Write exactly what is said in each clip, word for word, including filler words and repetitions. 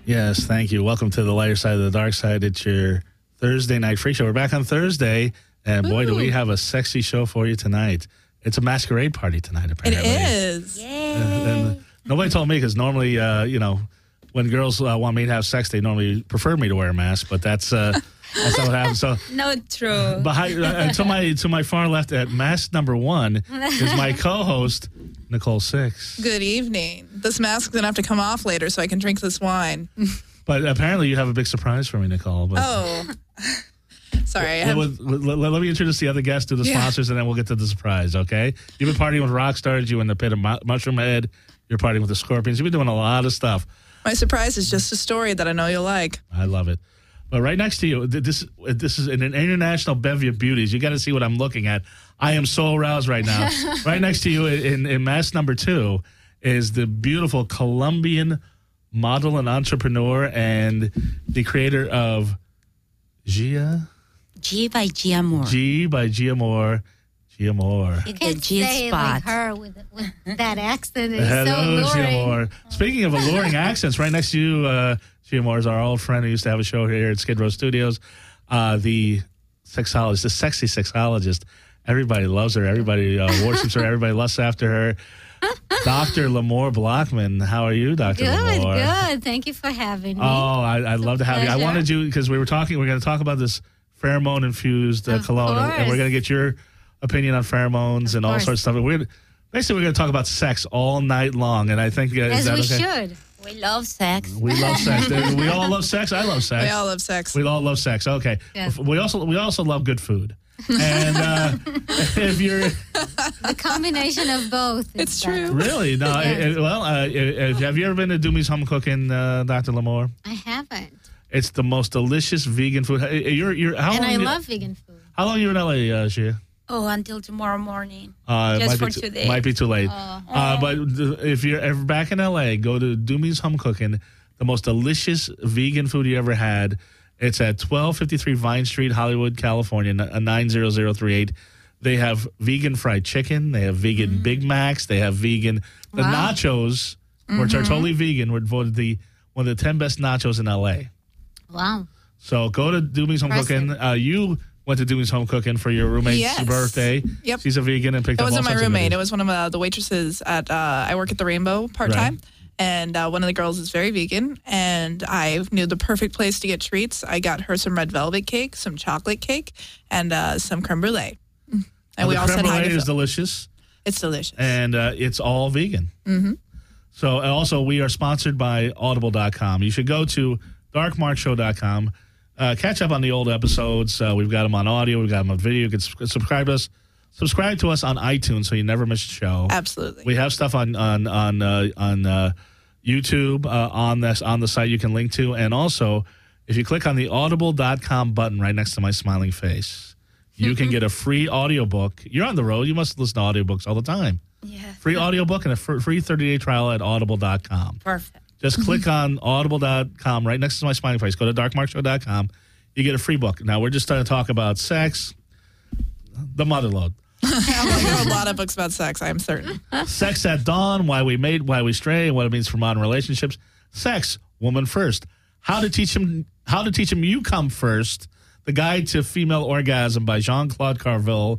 Yes, thank you. Welcome to the lighter side of the dark side. It's your Thursday night freak show. We're back on Thursday, and boy, Ooh. do we have a sexy show for you tonight. It's a masquerade party tonight, apparently. It is. Yay. And, and nobody told me because normally, uh, you know, when girls uh, want me to have sex, they normally prefer me to wear a mask, but that's... Uh, That's not what happens. So, not true. Behind, uh, to my to my far left at mask number one is my co-host, Nicole Six. Good evening. This mask's going to have to come off later so I can drink this wine. But apparently you have a big surprise for me, Nicole. But oh. Sorry. I have... let, let, let me introduce the other guests to the yeah. sponsors, and then we'll get to the surprise, okay? You've been partying with rock stars. You in the pit of Mu- Mushroom Head. You're partying with the Scorpions. You've been doing a lot of stuff. My surprise is just a story that I know you'll like. I love it. But right next to you, this this is an international bevy of beauties. You got to see what I'm looking at. I am so aroused right now. Right next to you in, in mask number two is the beautiful Colombian model and entrepreneur and the creator of Gia. G by Gia Moore. G by Gia Moore. Gia Moore. You can't G say spot. like her with, with that accent. It's Hello, so alluring. Gia Moore. Speaking of alluring accents, right next to you, uh, Gia Moore is our old friend who used to have a show here at Skid Row Studios. Uh, the sexologist, the sexy sexologist. Everybody loves her. Everybody uh, worships her. Everybody lusts after her. Doctor Lamore Blockman. How are you, Doctor Good, Lamore? good. Thank you for having me. Oh, I, I'd love to have pleasure. you. I wanted you because we were talking. We're going to talk about this pheromone-infused uh, cologne, and, and we're going to get your opinion on pheromones of and all course. sorts of stuff. We're basically we're going to talk about sex all night long, and I think uh, As is that we okay? should. We love sex. We love sex. We all love sex. I love sex. We all love sex. We all love sex. Okay. Yes. We also we also love good food. And uh, if you're The combination of both. is It's better. true. really no, Yes. it- it- well, uh, it- have you ever been to Doomy's Home Cooking, uh, Doctor Lamore? I haven't. It's the most delicious vegan food. Uh, You're you're how and long? I you, love vegan food. How long are you in L A, uh, Shia? Oh, until tomorrow morning. Uh, Just might for be too, today. Might be too late. Oh. Uh, but th- if you're ever back in L A, go to Doomy's Home Cooking. The most delicious vegan food you ever had. It's at twelve fifty-three Vine Street, Hollywood, California, nine zero zero three eight. They have vegan fried chicken. They have vegan Mm. Big Macs. They have vegan the Wow. nachos, which are totally vegan. Were voted the one of the ten best nachos in L A. Wow. So go to Doomy's Home Impressive. Cooking. Uh, you went to Doomy's Home Cooking for your roommate's Yes. birthday. Yep. She's a vegan and picked It up all wasn't my sorts of roommate. It goodies. was one of uh, the waitresses at, uh, I work at the Rainbow part-time. Right. And uh, one of the girls is very vegan. And I knew the perfect place to get treats. I got her some red velvet cake, some chocolate cake, and uh, some creme brulee. And Well, we the all creme said hi brulee to is Phil. delicious. It's delicious. And uh, it's all vegan. Mm-hmm. So, and also, we are sponsored by audible dot com. You should go to dark mark show dot com. Uh, catch up on the old episodes. Uh, we've got them on audio. We've got them on video. You can s- subscribe to us. Subscribe to us on iTunes so you never miss a show. Absolutely. We have stuff on on on uh, on uh, YouTube uh, on this on the site you can link to, and also if you click on the audible dot com button right next to my smiling face, you can get a free audiobook. You're on the road. You must listen to audiobooks all the time. Yeah. Free audiobook and a fr- free thirty-day trial at audible dot com. Perfect. Just click on audible dot com right next to my smiling face. Go to dark mark show dot com. You get a free book. Now, we're just going to talk about sex, the mother load. There are a lot of books about sex, I'm certain. Sex at dawn, why we mate, why we stray, and what it means for modern relationships. Sex, woman first. How to teach him, how to teach him you come first. The Guide to Female Orgasm by Jean-Claude Carville.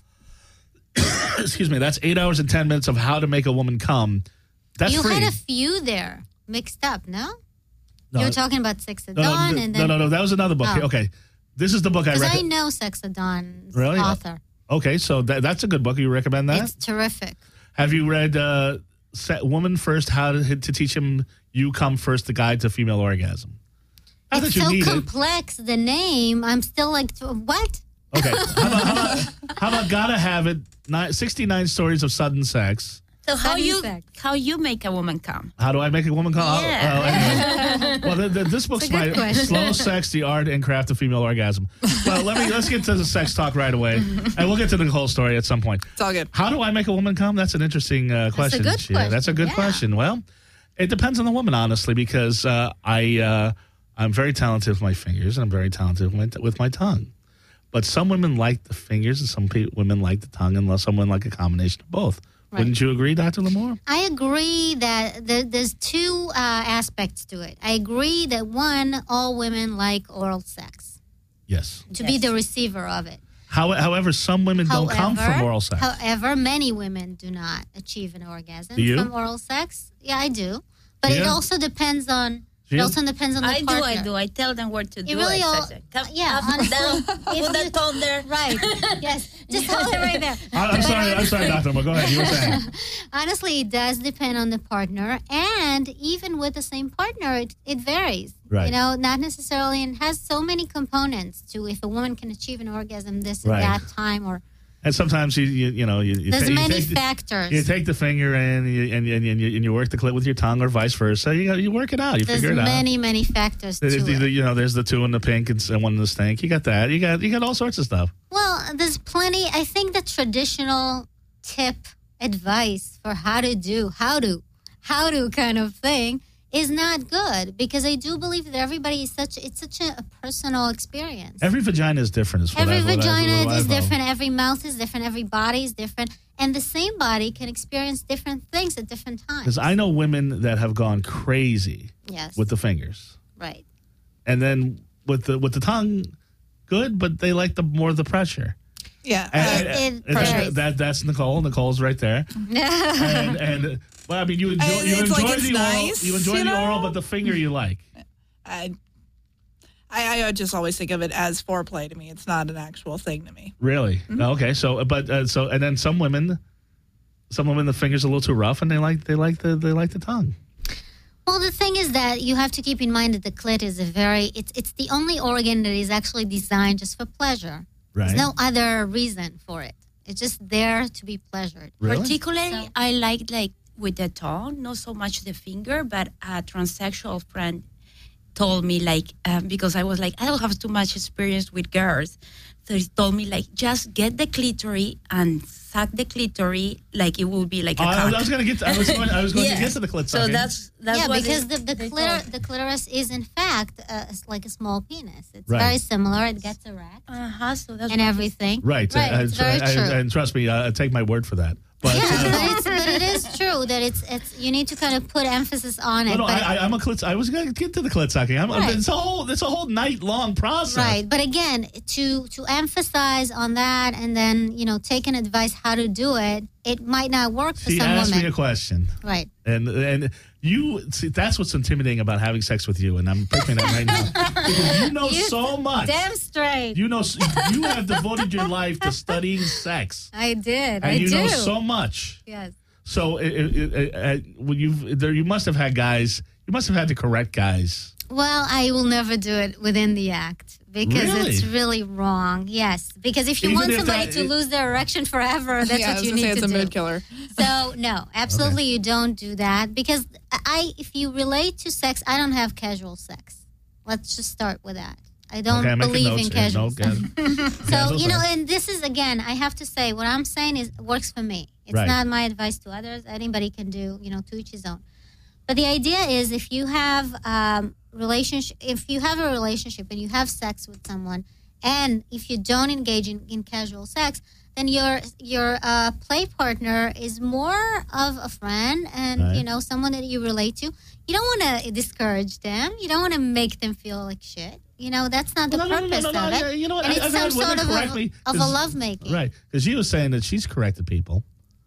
Excuse me. That's eight hours and ten minutes of how to make a woman come. That's You free. had a few there mixed up, no? No, you were talking about Sex at no, no, Dawn no, and no, then... no, no. That was another book. Oh. Okay. This is the book I Because I read. know Sex at Dawn's Really? author. Okay, so that, that's a good book. You recommend that? It's terrific. Have you read uh, Se- Woman First, How to, to Teach Him You Come First, The Guide to Female Orgasm? Not It's that you so need complex, the name. I'm still like, what? it. Okay. How about, how about, how about Gotta Have It, Nine, sixty-nine Stories of Sudden Sex. So how Sudden you sex. how you make a woman come? How do I make a woman come? Yeah. Oh, anyway. Well, the, the, this book's It's a good by question. Slow Sex, The Art and Craft of Female Orgasm. Well, let me, let's get to the sex talk right away. And we'll get to the whole story at some point. It's all good. How do I make a woman come? That's an interesting uh, question. good Shia. That's a question, good yeah. question. Well, it depends on the woman, honestly, because uh, I, uh, I'm very talented with my fingers and I'm very talented with my, with my tongue. But some women like the fingers, and some pe- women like the tongue, and some women like a combination of both. Right. Wouldn't you agree, Doctor Lamore? I agree that there, there's two uh, aspects to it. I agree that one, all women like oral sex, Yes. to Yes. be the receiver of it. How, however, some women don't come from oral sex. However, many women do not achieve an orgasm Do you? from oral sex. Yeah, I do. But it Yeah. also depends on Do it you? also depends on the I do, partner. I do. I tell them where to do really it. all- So I say, Come, yeah, up and honestly, down. if Put you- that tongue there. Right. Yes. Just hold it right there. I- I'm sorry, I'm sorry, Doctor Lamore. Go ahead. You were saying. Honestly, it does depend on the partner, and even with the same partner, it, it varies. Right. You know, not necessarily, and has so many components to if a woman can achieve an orgasm this Right. at that time, or And sometimes you, you, you know, you, you, there's ta- you many take the- factors. You take the finger and you, and, you, and, you, and you work the clit with your tongue, or vice versa. You got, you work it out. You There's figure it out. many, many factors to There's the- it. the- you know, there's the two in the pink and s- and one in the stink. You got that. You got you got all sorts of stuff. Well, there's plenty. I think the traditional tip advice for how to do, how to, how to kind of thing is not good, because I do believe that everybody is such, it's such a, a personal experience. Every vagina is different. Is what Every I- what I- vagina what I is know. different. Every mouth is different. Every body is different. And the same body can experience different things at different times. Because I know women that have gone crazy Yes. with the fingers, right. and then with the with the tongue, good, but they like the more the pressure. Yeah. And, uh, it and- and varies. that that's Nicole. Nicole's right there. and and well, I mean, you enjoy I- you it's enjoy like it's the oral, nice, you enjoy you the oral, know? but the finger you like. I, I, I just always think of it as foreplay to me. It's not an actual thing to me. Really? Okay. So, but uh, so, and then some women, some women, the finger's a little too rough, and they like they like the they like the tongue. Well, the thing is that you have to keep in mind that the clit is a very, it's it's the only organ that is actually designed just for pleasure. Right. There's no other reason for it. It's just there to be pleasured. Really? Particularly, So- I like like with the tongue, not so much the finger, but a transsexual friend told me like um, because I was like I don't have too much experience with girls, so he told me like just get the clitoris and suck the clitoris like it will be like a Oh, I, cock. was, I was gonna get. To, I was going. I was going Yeah. to get to the clit So sucking. that's that's yeah, what because they- the the, they clitor, told. the clitoris is in fact uh, it's like a small penis. It's Right. very similar. It gets erect Uh-huh, so that's and what- everything. right. Right. Uh, It's so very I- true. and trust me, uh, take my word for that. But Yeah, uh, but, it's, but it is true that it's it's you need to kind of put emphasis on no, it. no, but I, I, I'm a clit. I was going to get to the clit sucking. I'm, Right. It's a whole. It's a whole night long process. Right, but again, to to emphasize on that and then you know take an advice how to do it, it might not work for She some asked women. me a question, Right. and and you see that's what's intimidating about having sex with you, and I'm picking that right now because you know You- so much. Damn straight. You know, you have devoted your life to studying sex, I did. and I you do. know so much. Yes. So, it, it, it, uh, when you there, you must have had guys. You must have had the correct guys. Well, I will never do it within the act because Really? it's really wrong. Yes, because if you Even want if somebody that- to lose their erection forever, that's yeah, I what was you gonna say need it's to a do. mood killer. So no, absolutely you don't do that because I, if you relate to sex, I don't have casual sex. Let's just start with that. I don't Okay, I'm making believe notes in here. casual No, sex. gas- So, casual you know, sex. and this is, again, I have to say, what I'm saying is works for me. It's Right. not my advice to others. Anybody can do, you know, to each his own. But the idea is if you have um, relationship, if you have a relationship and you have sex with someone, and if you don't engage in, in casual sex, then your your uh, play partner is more of a friend and Right. you know someone that you relate to. You don't want to discourage them. You don't want to make them feel like shit. You know that's not the No, no, no, no, purpose no, no, of yeah, it. you know what, And I- it's I've some had women sort of correct a, me, of a 'cause- lovemaking, Right, because she was saying that she's corrected people.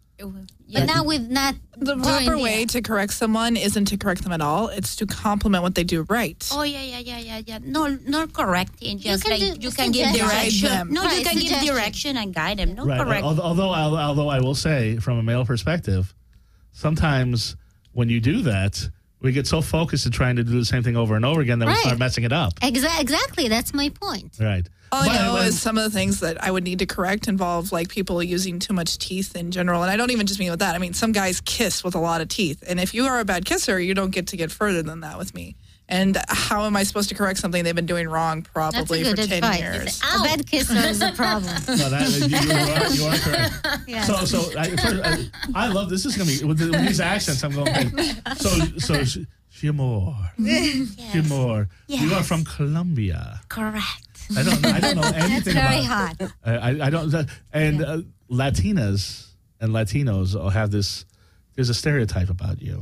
but not with not The during proper the way act. to correct someone isn't to correct them at all. It's to compliment what they do right. Oh yeah, yeah, yeah, yeah, yeah. No, not correcting. Just can like do you can give suggestions. direction. Guide them. No, Right, you can give suggestions. direction and guide them. No Right. correct. Although, although, although I will say, from a male perspective, sometimes when you do that, we get so focused in trying to do the same thing over and over again that we Right. start messing it up. Exa- exactly, that's my point. Right. All I But- know but- is some of the things that I would need to correct involve like people using too much teeth in general. And I don't even just mean with that. I mean, some guys kiss with a lot of teeth. And if you are a bad kisser, you don't get to get further than that with me. And how am I supposed to correct something they've been doing wrong That's a probably for good ten advice. years? A bad kisser is a problem. No, that, you, you are, you are correct. Yes. So, so I, first, I, I love this. Is going to be with, the, with these accents. I'm going. So, so, sh- Shimor, Shimor. You are Yes. from Colombia. Correct. I don't. I don't know That's anything very about. hot. I, I I don't. And uh, Latinas and Latinos all have this. There's a stereotype about you,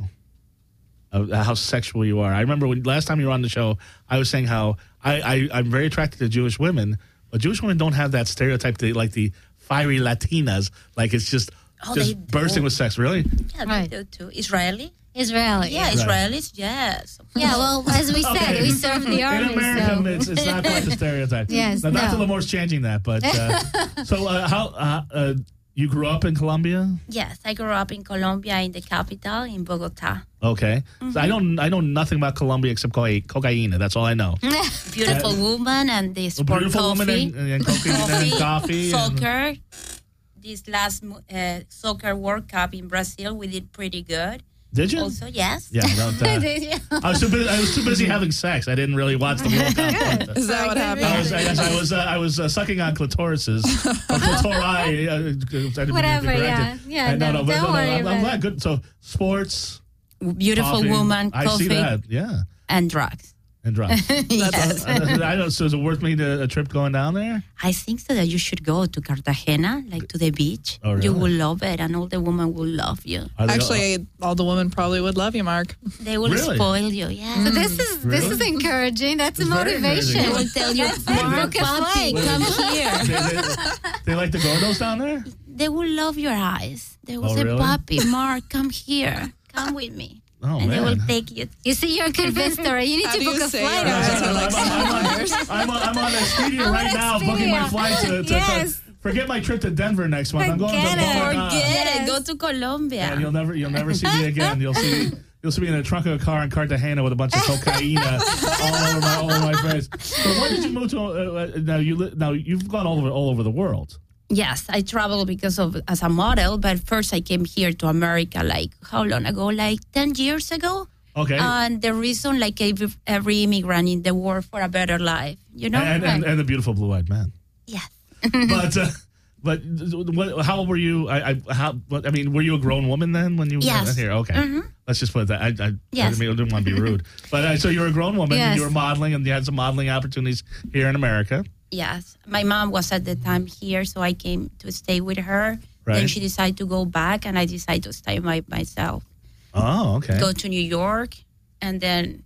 of how sexual you are. I remember when last time you were on the show, I was saying how I, I I'm very attracted to Jewish women, but Jewish women don't have that stereotype. They like the fiery Latinas, like it's just Oh, they just bursting do. with sex. Really? Yeah, Right. they do too. Israeli? Israeli. Yeah, Israelis, yes. Yeah, well, as we said, Okay. we serve the army. In America, so. it's, it's not quite the stereotype. Yes, Now, Doctor no. Lamore's changing that, but uh, so uh, how uh, uh, you grew up in Colombia? Yes, I grew up in Colombia, in the capital, in Bogota. Okay, so I don't I know nothing about Colombia except coca- cocaine. That's all I know. Beautiful woman and the A sport beautiful coffee. woman and, and cocaine and coffee. and- soccer. This last uh, soccer World Cup in Brazil, we did pretty good. Did you? Also, yes. Yeah, don't, uh, I was too busy. I was too busy having sex. I didn't really watch the World Cup. Is that what happened? I was, I, guess I was, uh, I was uh, sucking on clitorises, or clitori. Uh, I didn't mean to be Whatever, corrected. yeah. Yeah, And no, no, no, but don't no, no, worry I'm, I'm about glad. it. Good. So sports, Beautiful coffee, woman, I coffee, see that. Yeah, and drugs. and drugs. Yes. I, I don't. So is it worth me to a trip going down there? I think so that you should go to Cartagena, like to the beach. Oh, really? You will love it, and all the women will love you. Are they- Actually, all the women probably would love you, Mark. They will Really? spoil you. Yeah. So this is this is Really? encouraging. That's It's a very motivation. They encouraging. will tell you, Mark, Book a papi, flight. come here. they, they, they like the gordos down there. They will love your eyes. They will Oh, say, really? papi, Mark, come here. Come with me. Oh and man. they will take you. You see, you're convinced already. You need How to do book you a say flight your eyes already. are like I'm, on, centimeters? I'm, on, I'm on Expedia I'm right on now, booking my Expedia. flight to, to, Yes. to forget my trip to Denver next month. I'm going to Forget it. Bogota. Forget Yes. it. Go to Colombia. And you'll never, you'll never see me again. You'll see, you'll see me in the trunk of a car in Cartagena with a bunch of cocaine all over my, all over my face. So when did you move to? Uh, uh, now you, li- now you've gone all over, all over the world. Yes, I travel because of as a model, but first I came here to America like how long ago? Like ten years ago. Okay. And the reason, like every, every immigrant in the world for a better life, you know. and, and, and the beautiful blue-eyed man. Yes. But, uh, but what, how old were you? I, I, how, what, I mean, were you a grown woman then when you Yes. went here? Okay. Mhm. Let's just put it that. I, I, Yes. I, didn't, I didn't want to be rude. But uh, so you were a grown woman and Yes. you were modeling and you had some modeling opportunities here in America. Yes, my mom was at the time here, so I came to stay with her. Right. Then she decided to go back, and I decided to stay by myself. Oh, okay. Go to New York, and then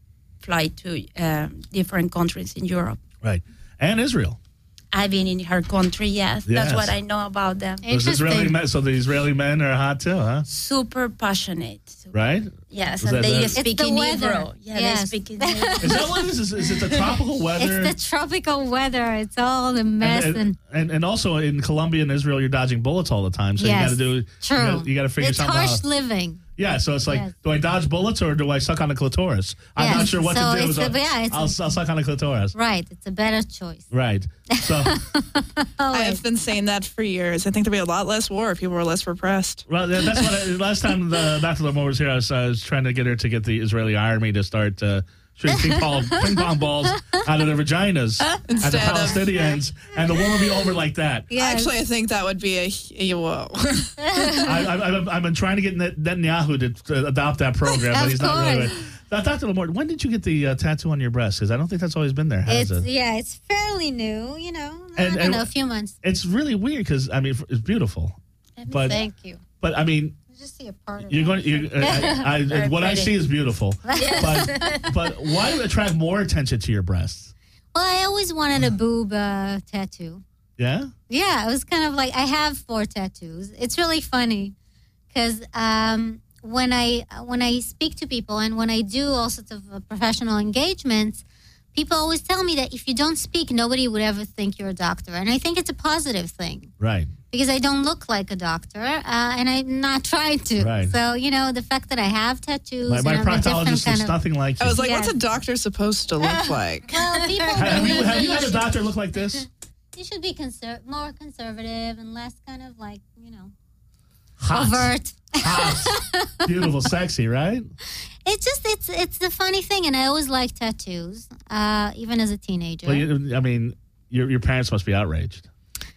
fly to uh, different countries in Europe. Right. And Israel. I've been in her country, yes. That's Yes. what I know about them. Those Israeli Interesting. men, so the Israeli men are hot too, huh? Super passionate. Right? Yes, Was and that they the- speak It's the in weather. Hebrew. Yeah, Yes. they speak in Hebrew. Is that what it is? Is, is it the tropical weather? It's the tropical weather. It's all the mess and, and, and, and also in Colombia and Israel, you're dodging bullets all the time. So yes, you got to do. true. You gotta, you got to figure it's something harsh out. living. Yeah, so it's like, Yes. do I dodge bullets or do I suck on the clitoris? I'm Yes, not sure what so to do. it's so a- yeah, it's I'll, a- I'll suck on the clitoris. Right. It's a better choice. Right. So, I have been saying that for years. I think there'd be a lot less war if people were less repressed. well, that- that's what I, last time the, Doctor Lamore was here, I was, I was trying to get her to get the Israeli army to start uh, shooting ping pong, ping pong balls out of their vaginas at the Instead of- Palestinians, and the war would be over like that. Yes. Actually, I think that would be a, a whoa. I, I, I've, I've been trying to get Net- Netanyahu to, to adopt that program, but Of he's not really. course. Now, Doctor Lamore, when did you get the uh, tattoo on your breast? Because I don't think that's always been there, has It's it? yeah, it's fairly new. You know, I And- don't and- know, a few months. It's really weird because I mean it's beautiful, but Thank you. but I mean Just see a part of you're it. going. You're, I, I, Very what I pretty. see is beautiful, but but why attract more attention to your breasts? Well, I always wanted a boob uh, tattoo. Yeah, Yeah, it was kind of like I have four tattoos. It's really funny because um, when I when I speak to people and when I do all sorts of uh, professional engagements, people always tell me that if you don't speak, nobody would ever think you're a doctor, and I think it's a positive thing right. because I don't look like a doctor, uh, and I'm not trying to. Right. So you know, the fact that I have tattoos, My, my and I'm a different proctologist kind looks of. nothing like you. I was like, Yes. what's a doctor supposed to look like? Well, people have you believe have you that had a should- doctor look like this? You should be conser- more conservative and less kind of like, you know, Hot, overt. hot, beautiful, sexy, right? It's just it's it's the funny thing, and I always liked tattoos, uh, even as a teenager. Well, you, I mean, your your parents must be outraged.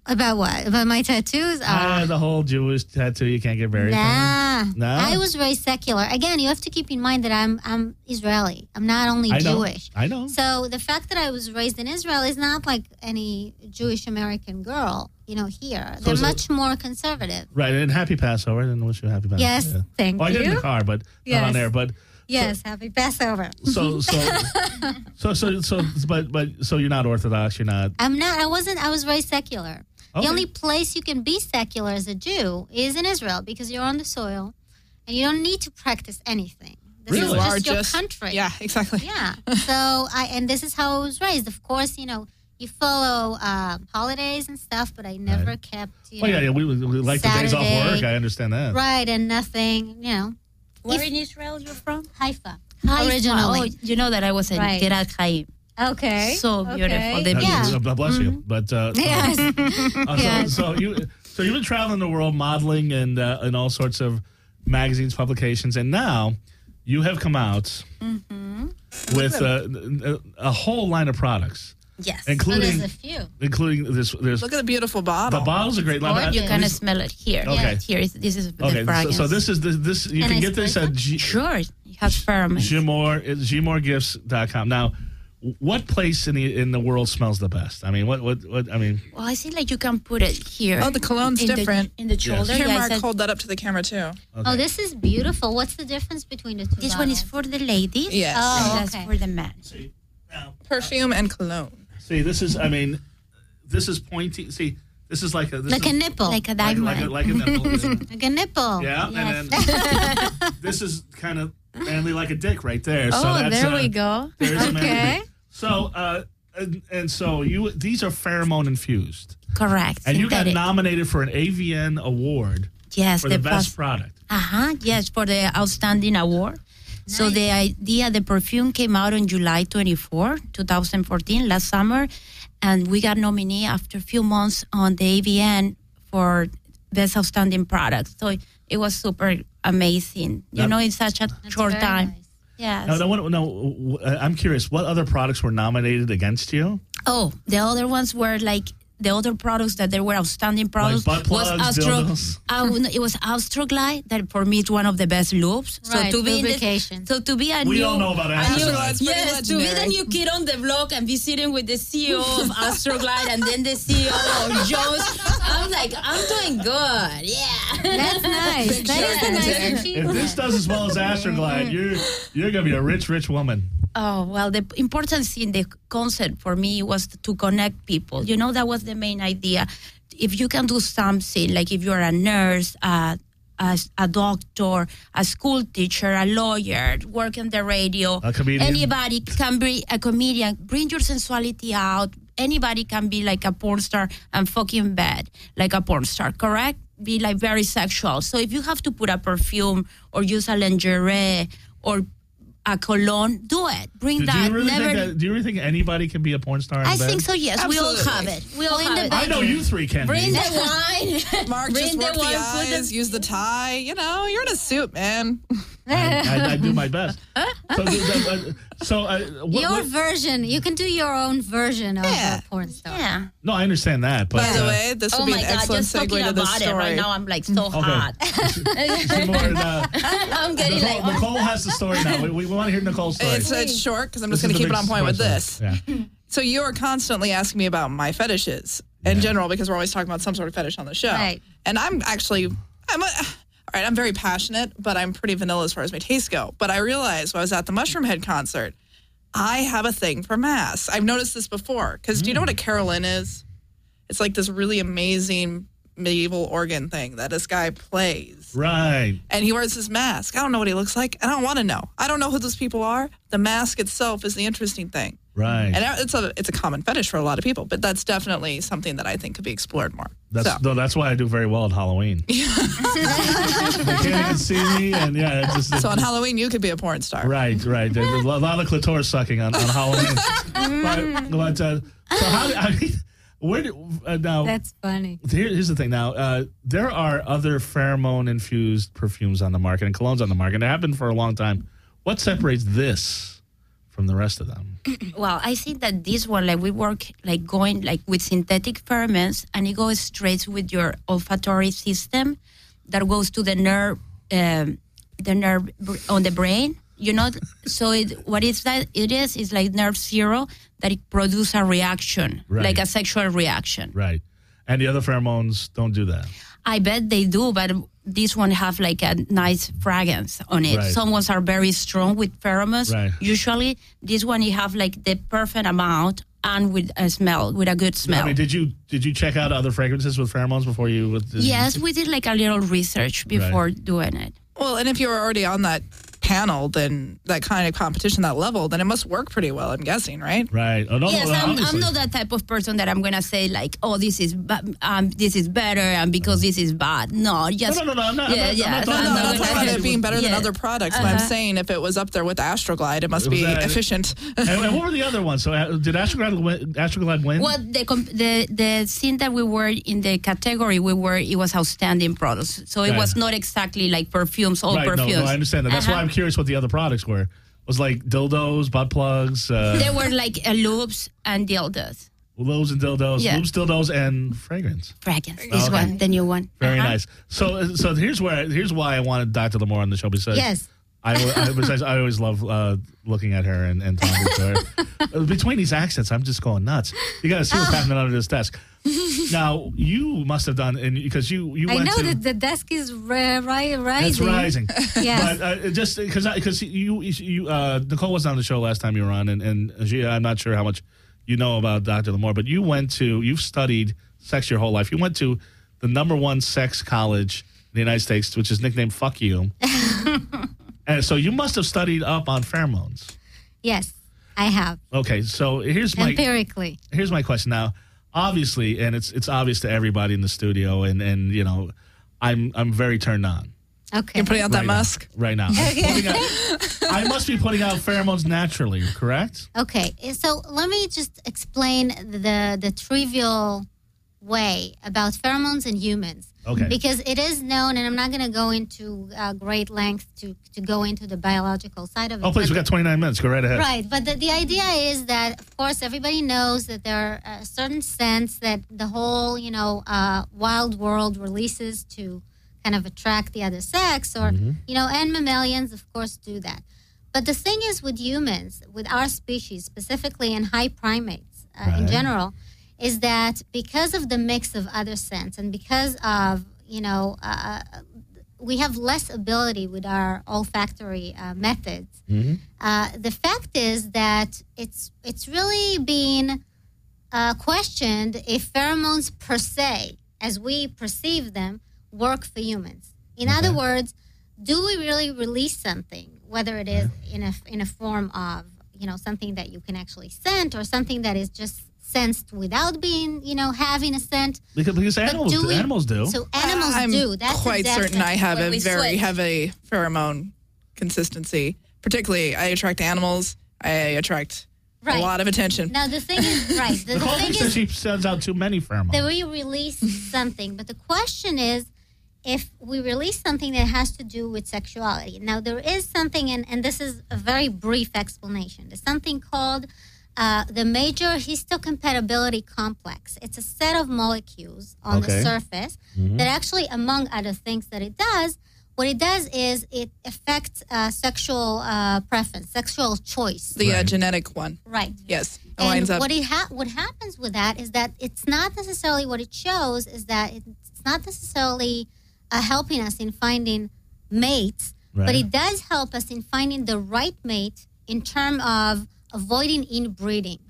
About what? About my tattoos? Ah, Uh, the whole Jewish tattoo, you can't get married. nah. thing? No? I was raised secular. Again, you have to keep in mind that I'm I'm Israeli. I'm not only I know. Jewish. I know. So the fact that I was raised in Israel is not like any Jewish American girl, you know, here. They're is it- much more conservative. Right, and happy Passover. I didn't wish you a happy Passover. Yes, Yeah. thank Well, I did in you. the car, but Yes. not on air. But Yes, happy Passover. so so so so so but but so you're not Orthodox. You're not. I'm not. I wasn't. I was raised secular. Okay. The only place you can be secular as a Jew is in Israel because you're on the soil, and you don't need to practice anything. This Really? is You just are your just- country. Yeah, exactly. Yeah. So I and this is how I was raised. Of course, you know, you follow uh, holidays and stuff, but I never Right. kept. You Well, know, yeah, yeah. We, we like the days off Saturday. work. I understand that. Right, and nothing. You know, Where If- in Israel you're from? Haifa. Haifa. Originally. Oh, you know that I was in Right. Kirat Chaim. Okay. So beautiful. Okay. The Uh, beach. uh, bless you. But uh, Yes. uh, so, Yes. so you so you've been traveling the world, modeling and uh, in all sorts of magazines, publications, and now you have come out with uh, a whole line of products, Yes. So including there's a few. including this. There's Look at the beautiful the bottle. bottles are great. Or you This- can smell it here. Okay. Yeah, here is this is the Okay, so, fragrance. so this is this, this you Can can I get this split at G, Sure, it has pheromone. Gmore, it's g more gifts dot com. Now, what place in the in the world smells the best? I mean, what what what? I mean, Well, I think like you can put it here. Oh, the cologne's in different. The, in the shoulder. Here, Yeah, it Mark, says- hold that up to the camera too. okay. Oh, this is beautiful. What's the difference between the two? this one is bottles? for the ladies. Yes. Oh, and that's okay. for the men. See, now, Perfume and cologne. see, this is. I mean, this is pointy. See, this is like a this Like a is, nipple. Like a like, diamond. like, a, like a nipple. Like a nipple. Yeah, Yes. and then this is kind of manly like a dick right there. so Oh, that's, there uh, we go. There's a manly Okay. dick. So, uh, and, and so you these are pheromone infused, Correct. and you got Synthetic. nominated for an A V N award Yes, for the, the best pos- product. Uh-huh. Yes, for the outstanding award. So the idea, the perfume came out on July twenty-fourth, twenty fourteen, last summer, and we got nominated after a few months on the A V N for best outstanding product. So it was super amazing, you That- know, in such a That's short very time. nice. Yes. No, no, no, no, I'm curious. What other products were nominated against you? Oh, the other ones were like the other products that there were outstanding products butt plugs, dildos? uh, no, it was Astroglide that for me is one of the best loops. Right, so to be in the- lubrication. so to be a We new, don't know about a new- Astroglide. It's pretty yes, to be the legendary. new kid on the block and be sitting with the C E O of Astroglide and then the C E O of Jones. I'm like, I'm doing good. Yeah. That's nice. Big That is a shout nice out to If achievement. this does as well as Astroglide, you're you're gonna be a rich, rich woman. Oh, well, the importance in the concept for me was to connect people. You know, that was the main idea. If you can do something, like if you're a nurse, uh, a, a doctor, a school teacher, a lawyer, work in the radio, A comedian. anybody can be a comedian, bring your sensuality out. Anybody can be like a porn star and fucking bad, like a porn star, correct? Be like very sexual. So if you have to put a perfume or use a lingerie or a cologne, do it. Bring Do, do that. you really Never. think that, do you really think anybody can be a porn star? In I bed? think so. Yes, we all Absolutely. have it. We all Well, in have the it. I know you three can Bring be. the wine. Mark, Bring just work the, wine, put eyes, use the tie. You know, you're in a suit, man. I, I, I do my best. So, uh, so uh, what, Your what- version. You can do your own version of Yeah. a porn star. Yeah. no, I understand that. But By the uh, way, this would Oh be my an God! excellent Just talking segue to this about it story. right now, I'm like so hot. Seymour, uh, I'm getting Nicole, like. Nicole has the story now. We, we want to hear Nicole's story. It's, it's short because I'm This just going is to the keep it big on point with story. this. Yeah. So you are constantly asking me about my fetishes in Yeah. general because we're always talking about some sort of fetish on the show. Right. And I'm actually, I'm a, all right, I'm very passionate, but I'm pretty vanilla as far as my tastes go. But I realized when I was at the Mushroom Head concert, I have a thing for mass. I've noticed this before because do you know what a carolyn is? It's like this really amazing medieval organ thing that this guy plays. Right. And he wears this mask. I don't know what he looks like. I don't want to know. I don't know who those people are. The mask itself is the interesting thing. Right. And it's a it's a common fetish for a lot of people, but that's definitely something that I think could be explored more. That's so. no, that's why I do very well at Halloween. they can't even see me, and yeah, it's just So on Halloween, you could be a porn star. right, right. There's a lot of clitoris sucking on, on Halloween. but but uh, so how? I mean, where do, uh, now? That's funny. Here, here's the thing. Now, uh, there are other pheromone-infused perfumes on the market and colognes on the market. They have been for a long time. What separates this from the rest of them? Well, I think that this one, like we work, like going like with synthetic pheromones, and it goes straight with your olfactory system, that goes to the nerve, um, the nerve on the brain. You know, so it, what is that? It is is like nerve zero that it produces a reaction, Right. like a sexual reaction. Right. And the other pheromones don't do that. I bet they do, but this one have like a nice fragrance on it. Right. Some ones are very strong with pheromones. Right. Usually, this one you have like the perfect amount and with a smell, with a good smell. I mean, did you did you check out other fragrances with pheromones before you? With the, Yes, we did like a little research before Right. doing it. Well, and if you were already on that panel, then that kind of competition, that level, then it must work pretty well, I'm guessing, right? Right. Oh, no, Yes, no, I'm, obviously. I'm not that type of person that I'm gonna say like, oh, this is ba- um, this is better, and because this is bad. No, just No, no, no, no, I'm not- I'm yeah, not- I'm yeah. not No, talking no, I'm I'm not not talking gonna about say- it being better than yeah. other products, but I'm saying if it was up there with Astroglide, it must Was be that- efficient. and, and what were the other ones? So uh, did Astroglide win? Astroglide win? Well, the comp- the the thing that we were in the category we were, it was outstanding products. So it Right. was not exactly like perfumes, all right. No, perfumes. no, I understand that. That's why Uh-huh. I'm curious what the other products were. Was like dildos, butt plugs, uh, There were like uh, loops and dildos. lobes and dildos, Yeah. loops, dildos, and fragrance. Fragrance. This Okay. one, the new one. Very Uh-huh. nice. So, so here's where here's why I wanted Doctor Lamore on the show because Yes. I, I, besides, I always love uh, looking at her and, and talking to her. Uh, Between these accents, I'm just going nuts. You got to see what's happening under this desk. Now, you must have done, and because you you I went know to. that the desk is ri- ri- rising. It's rising. Yes. But uh, just because because you you uh, Nicole was on the show last time you were on, and and she, I'm not sure how much you know about Doctor Lamore, but you went to you've studied sex your whole life. You went to the number one sex college in the United States, which is nicknamed "Fuck You," and so you must have studied up on pheromones. Yes, I have. Okay, so here's my Empirically. here's my question now. Obviously, and it's it's obvious to everybody in the studio, and and you know, I'm I'm very turned on. Okay. You're putting out that right now. musk. Right now. I'm putting out- I must be putting out pheromones naturally, correct? Okay, so let me just explain the the trivial way about pheromones in humans. Okay. Because it is known, and I'm not going to go into uh, great length to, to go into the biological side of it. Oh, please, but- we got twenty-nine minutes. Go right ahead. Right, but the, the idea is that, of course, everybody knows that there are a certain sense that the whole, you know, uh, wild world releases to kind of attract the other sex, or, you know, and mammalians, of course, do that. But the thing is with humans, with our species, specifically in high primates uh, in Right. general, is that because of the mix of other scents and because of, you know, uh, we have less ability with our olfactory uh, methods. Uh, the fact is that it's it's really being uh, questioned if pheromones per se, as we perceive them, work for humans. In other words, do we really release something, whether it is in a in a form of, you know, something that you can actually scent or something that is just sensed without being, you know, having a scent. Because, because But animals do do. we- Animals do. So animals I'm do. That's quite exactly certain I have when a we very switch. heavy pheromone consistency. Particularly, I attract animals. I attract Right. a lot of attention. Now the thing is, right? The, the Nicole thing thinks that is, she sends out too many pheromones. that we release something. But the question is, if we release something that has to do with sexuality. Now, there is something, and, and this is a very brief explanation. There's something called uh, the major histocompatibility complex. It's a set of molecules on Okay. the surface that actually, among other things that it does, what it does is it affects uh, sexual uh, preference, sexual choice. The uh, Right. genetic one. Right. Yes. It And lines up. what it ha- what happens with that is that it's not necessarily what it shows is that it's not necessarily uh, helping us in finding mates, but Right. it does help us in finding the right mate in terms of avoiding inbreeding.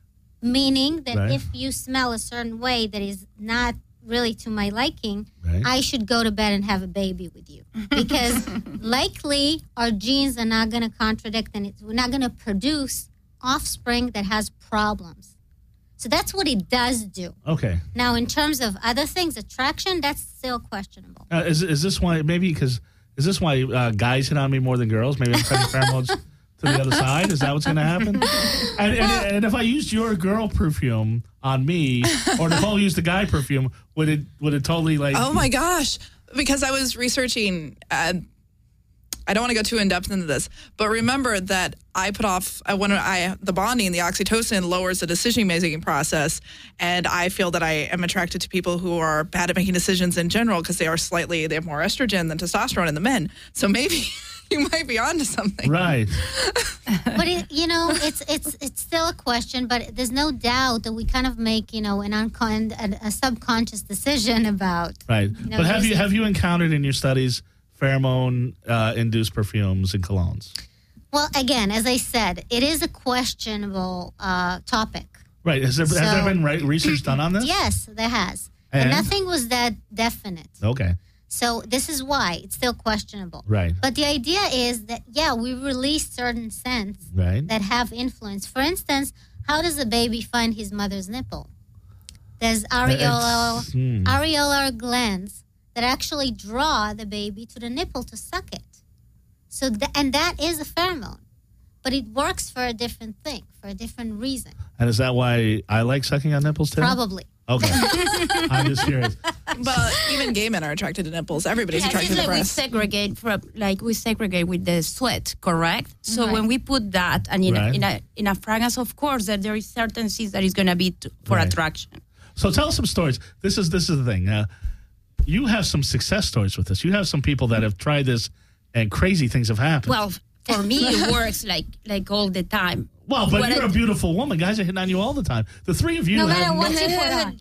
Meaning that Right. if you smell a certain way that is not really to my liking, Right. I should go to bed and have a baby with you. Because likely our genes are not going to contradict and it's, we're not going to produce offspring that has problems. So that's what it does do. Okay. Now, in terms of other things, attraction, that's still questionable. Uh, is is this why? Maybe because is this why uh, guys hit on me more than girls? Maybe I'm sending pheromones to the other side. Is that what's going to happen? And, and, and if I used your girl perfume on me, or Nicole used the guy perfume, would it would it totally like? Oh my gosh! Because I was researching uh, I don't want to go too in depth into this, but remember that I put off uh, when I the bonding, the oxytocin lowers the decision making process, and I feel that I am attracted to people who are bad at making decisions in general because they are slightly they have more estrogen than testosterone in the men. So maybe you might be onto something, Right. But it, you know, it's it's it's still a question. But there's no doubt that we kind of make you know an uncon a, a subconscious decision about. Right. know, But have you using- have you encountered in your studies pheromone uh, induced perfumes and colognes? Well, again, as I said, it is a questionable uh, topic. Right. Has there, has there So- been re- research done on this? Yes, there has, And? but nothing was that definite. Okay. So this is why it's still questionable. Right. But the idea is that, yeah, we release certain scents Right. that have influence. For instance, how does a baby find his mother's nipple? There's areolar, It's- hmm. areolar glands that actually draw the baby to the nipple to suck it. So th- and that is a pheromone. But it works for a different thing, for a different reason. And is that why I like sucking on nipples too? Probably. Okay. I'm just curious. But even gay men are attracted to nipples. Everybody's Yeah, attracted it's to like we breasts. segregate from like we segregate with the sweat, correct? So Right. when we put that and in, Right. a, in a in a fragrance, of course, that there is certain things that is going to be t- for Right. attraction. So tell us some stories. This is this is the thing. Uh, you have some success stories with this. You have some people that have tried this, and crazy things have happened. Well, for me, it works like like all the time. Well, but What you're I- a beautiful woman. Guys are hitting on you all the time. The three of you No have matter no- what you put on.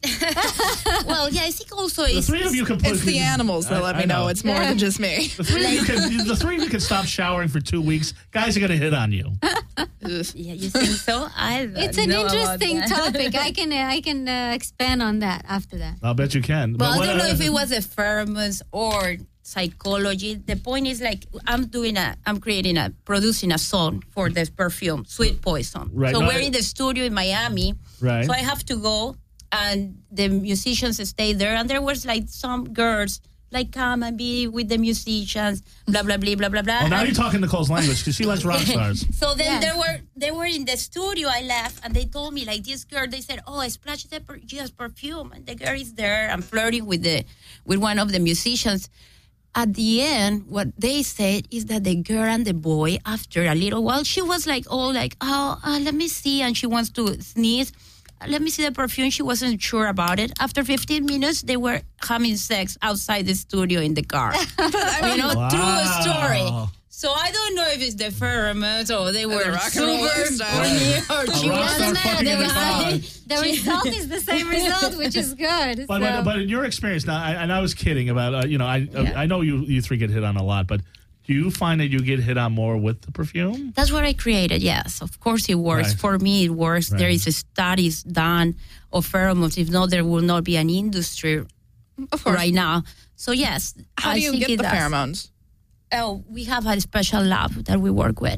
Well, yeah, I think also the it's three of you completely. It's the animals that I- let I me know. it's more than just me. The three, of you can, the three of you can stop showering for two weeks. Guys are going to hit on you. Yeah, you think so? I don't It's an know about interesting that. topic. I can uh, I can uh, expand on that after that. I'll bet you can. Well, I what- don't know if it was a pheromones or psychology. The point is like I'm doing a, I'm creating a, producing a song for this perfume, Sweet Poison. Right, So no, we're I- in the studio in Miami. Right. So I have to go, and the musicians stay there, and there was like some girls like come and be with the musicians, blah blah blah blah blah blah. Oh, now And- you're talking Nicole's language because she likes rock stars. So then Yes. they were they were in the studio. I left and they told me like this girl. They said, "Oh, I splashed the per- Gia's perfume," and the girl is there. I'm flirting with the with one of the musicians. At the end, what they said is that the girl and the boy, after a little while, she was like, "Oh, like oh, uh, let me see," and she wants to sneeze. "Uh, Let me see the perfume. She wasn't sure about it. After fifteen minutes, they were having sex outside the studio in the car. You know, Wow. true story. So I don't know if it's the pheromones or they were rock and roll super lifestyle. horny or A she rock was star mad. fucking in the car. The result is the same result, which is good. But, so. but, but in your experience now, I, and I was kidding about, uh, you know, I Yeah. I know you you three get hit on a lot, but do you find that you get hit on more with the perfume? That's what I created. Yes, of course it works. Right. For me, it works. Right. There is a studies done of pheromones. If not, there will not be an industry Of course. right now. So yes, How I do you think get it the does. pheromones? Oh, we have a special lab that we work with.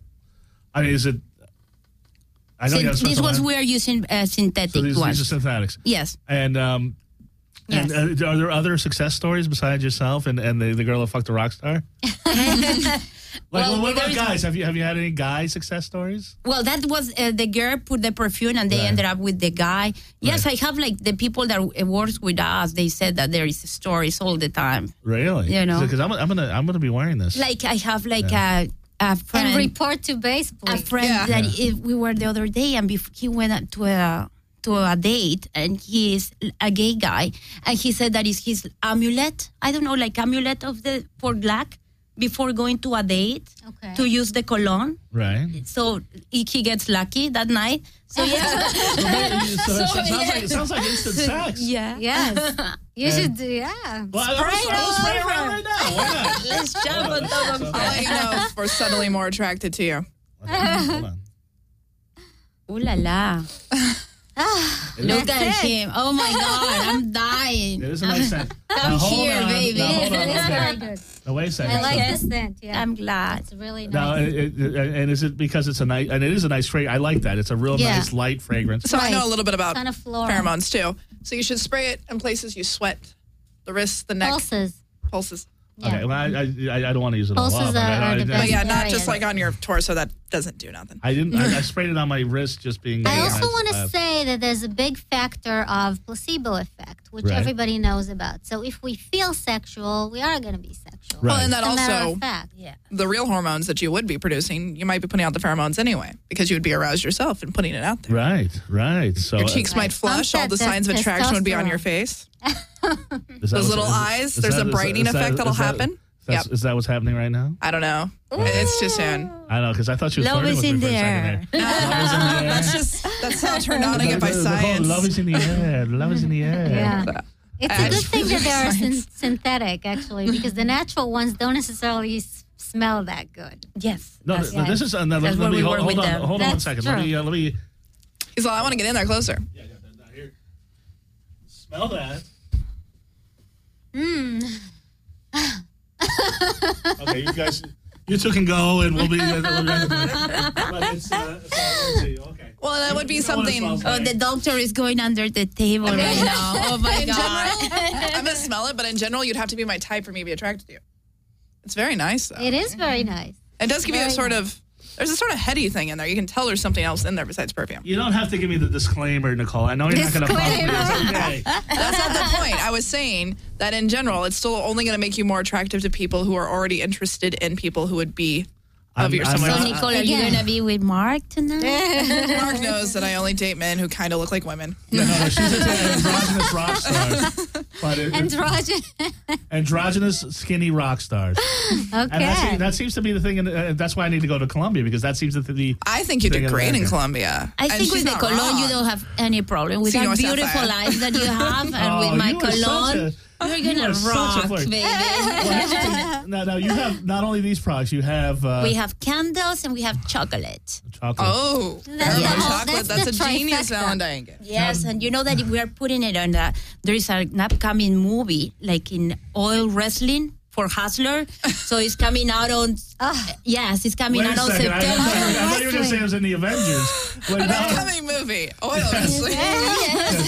I mean, is it? I know you have Syn- these special ones line. we are using uh, synthetic So these, ones. these are synthetics. Yes. And um, Yes. and uh, are there other success stories besides yourself and, and the, the girl that fucked a rock star? Like, Well, what about there is- guys? Have you have you had any guy success stories? Well, that was uh, the girl put the perfume and they Right. ended up with the guy. Yes, Right. I have like the people that uh, works with us. They said that there is stories all the time. Really? You know. because I'm, I'm gonna I'm gonna be wearing this. Like I have like a a friend, and report to base, a please. friend Yeah. that Yeah. if we were the other day and bef- he went out to a to a date and he is a gay guy and he said that is his amulet. I don't know, like amulet of the for luck before going to a date Okay. to use the cologne. Right. So he he gets lucky that night. So yeah. So, that- so it So, sounds, yeah. like, it sounds like instant sex. Yeah. Yes. You And- should do, yeah. Well, I'll, Spray it I'll all spray it over. around right now. Why not? Let's jump on top of I'll that. let you know if we're subtly more attracted to you. Okay, hold on. Ooh la la. Look That's at it. him. Oh my God, I'm dying. It is a nice scent. Come Now, hold here, on. baby. Now, It hold is, on. it is Okay. very good. Now, wait a second. I like Okay. this scent, yeah. I'm glad. It's really nice. Now, it, it, and is it because it's a nice, and it is a nice fragrance? I like that. It's a real Yeah. nice light fragrance. So I Right. know a little bit about Kind of floral. pheromones too. So you should spray it in places you sweat, the wrists, the neck, Pulses. pulses. Yeah. Okay, well, I, I, I don't want to use it all Pulses up. I, are- I, are the I, But best. yeah, not areas. just like on your torso. That doesn't do nothing. I didn't. I, I sprayed it on my wrist, just being. I uh, also nice. want to Uh, say that there's a big factor of placebo effect, which Right. everybody knows about. So if we feel sexual, we are going to be sexual. Right. Well, and that It's a matter also of fact. Yeah. the real hormones that you would be producing, you might be putting out the pheromones anyway because you would be aroused yourself and putting it out there. Right, right. So Your uh, cheeks might flush. Some All the said signs of that's attraction would be on testosterone. your face. is that Those what's- little is- eyes, is there's that- a is brightening that- effect is that'll that- happen. that's- Yep. Is that what's happening right now? I don't know. It's too soon. I know, because I thought she was Love flirting is with in me for the a second air. there. Love is in the air. That's just that's how turned on I get by Nicole, science. Love is in the air. Love is in the air. Yeah. It's I a good just thing that feel they are syn- science. synthetic, actually, because the natural ones don't necessarily s- smell that good. Yes. No, that's th- no, right. this is uh, no, That's let where me we hold, work hold with on. them. Hold on one That's second. Let true. me. Uh, let me. He's like, I want to get in there closer. Yeah, yeah, yeah, here. Smell that. Mm. Okay, you guys, you two can go, and we'll be. Uh, we'll be but it's, uh, it's all easy. Okay. Well, that would be You know what it something. smells Oh, like. the doctor is going under the table right now. Oh my In god. general, I'm gonna smell it, but in general, you'd have to be my type for me to be attracted to you. It's very nice, though. It is very nice. It does give you a Very sort of. There's a sort of heady thing in there. You can tell there's something else in there besides perfume. You don't have to give me the disclaimer, Nicole. I know you're not going to follow me. It's okay. That's not the point. I was saying that in general, it's still only going to make you more attractive to people who are already interested in people who would be of I'm- your I'm similar. So not- Nicole, are you Again. gonna be with Mark tonight? Mark knows that I only date men who kind of look like women. No, no, no, she's into androgynous rock stars. But it, Androgynous. androgynous skinny rock stars. And that, Okay. seems, that seems to be the thing. And uh, that's why I need to go to Colombia, because that seems to be. I think you Thing did in great in America. Colombia. I And think she's with the not cologne wrong. you don't have any problem. With See, that no beautiful sapphire. eyes that you have, and Oh, with my you are such cologne, a- you're you gonna are such a rock, flirt. baby. Well, here's the thing. No, no, you have not only these products, you have uh, We have candles and we have chocolate. chocolate. Oh, That's Paramount the- chocolate. that's That's, the a genius trifecta. Valentine gift. Yes, and you know that we are putting it on the. There is an upcoming movie like in oil wrestling for Hustler, so it's coming out on. Yes, it's coming Wait a out on second. I, I, September. I thought you were going to say it was in the Avengers. Wait, An no. upcoming movie. Oil wrestling. Yes,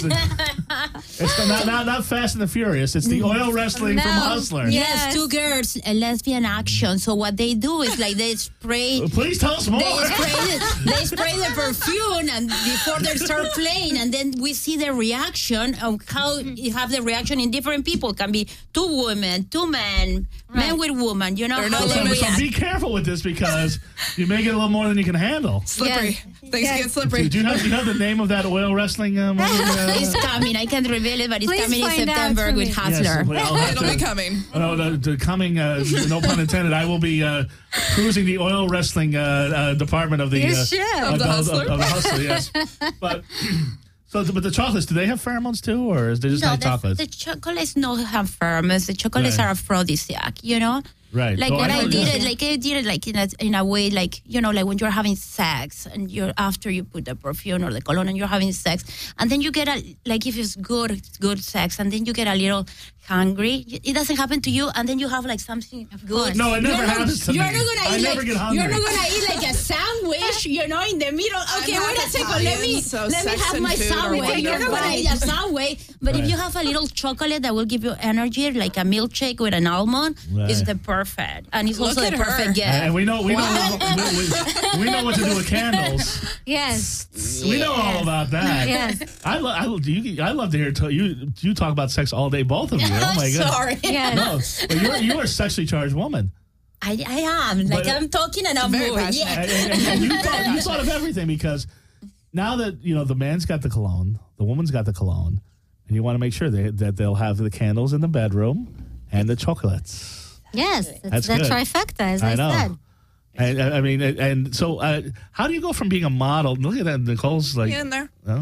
it- It's not, not, not Fast and the Furious. It's the oil wrestling from No. Hustler. Yes, Yes. two girls, a lesbian action. So what they do is like they spray. Please tell us more. They spray, they spray the perfume and before they start playing, and then we see the reaction of how you have the reaction in different people. It can be two women, two men, men Right. with women. You know There are how no they So, limits. so react. be careful with this, because you may get a little more than you can handle. Slippery. Yes. Things Yes. get slippery. Do you have, do you have the name of that oil wrestling uh, movie? It's Uh, coming. I can't reveal it, but it's Please coming in find out September for with me. Hustler. yes, well, I'll have It'll to- be coming. No, the, the coming, uh, no pun intended, I will be uh, cruising the oil wrestling uh, uh, department of the, You uh, should. Of the Hustler. Of, of the Hustler, yes. But, so, but the chocolates, do they have pheromones too, or is they just No, like the, chocolates? the chocolates don't have pheromones. The chocolates Right. are aphrodisiac, you know? Right. Like Oh, when I I know, did yeah. it, like I did it, like in a, in a way, like you know, like when you're having sex and you're after you put the perfume or the cologne and you're having sex, and then you get a like if it's good, it's good sex, and then you get a little hungry. It doesn't happen to you, and then you have like something good. No, it never You're not- happens to you're me. not gonna I eat never like, get hungry. You're not gonna eat like a sandwich, you know, in the middle. Okay, I'm wait a half second. Let me Italian, so let me sex have and my food are subway. You're not wonderful. gonna eat a subway, but Right. if you have a little chocolate that will give you energy, like a milkshake with an almond, Right. is the perfect, and it's Look also at the her. perfect gift. And we know we know we, we, we know what to do with candles. Yes. We know all about that. Yes. I love. I, love- you, I love to hear to, you. You talk about sex all day, both of you. Oh my god. Sorry. Yes. No, but you're you're a sexually charged woman, I, I am. Like But- I'm talking and I'm Very moving. passionate. Yeah. and, and, and- and you, thought, you thought of everything, because now that you know the man's got the cologne, the woman's got the cologne, and you want to make sure they, that they'll have the candles in the bedroom and the chocolates. Yes. It's That's the good. trifecta, as I, I know. said. And uh, I mean, and, and so uh, how do you go from being a model? Look at that, Nicole's like, Get in there. oh,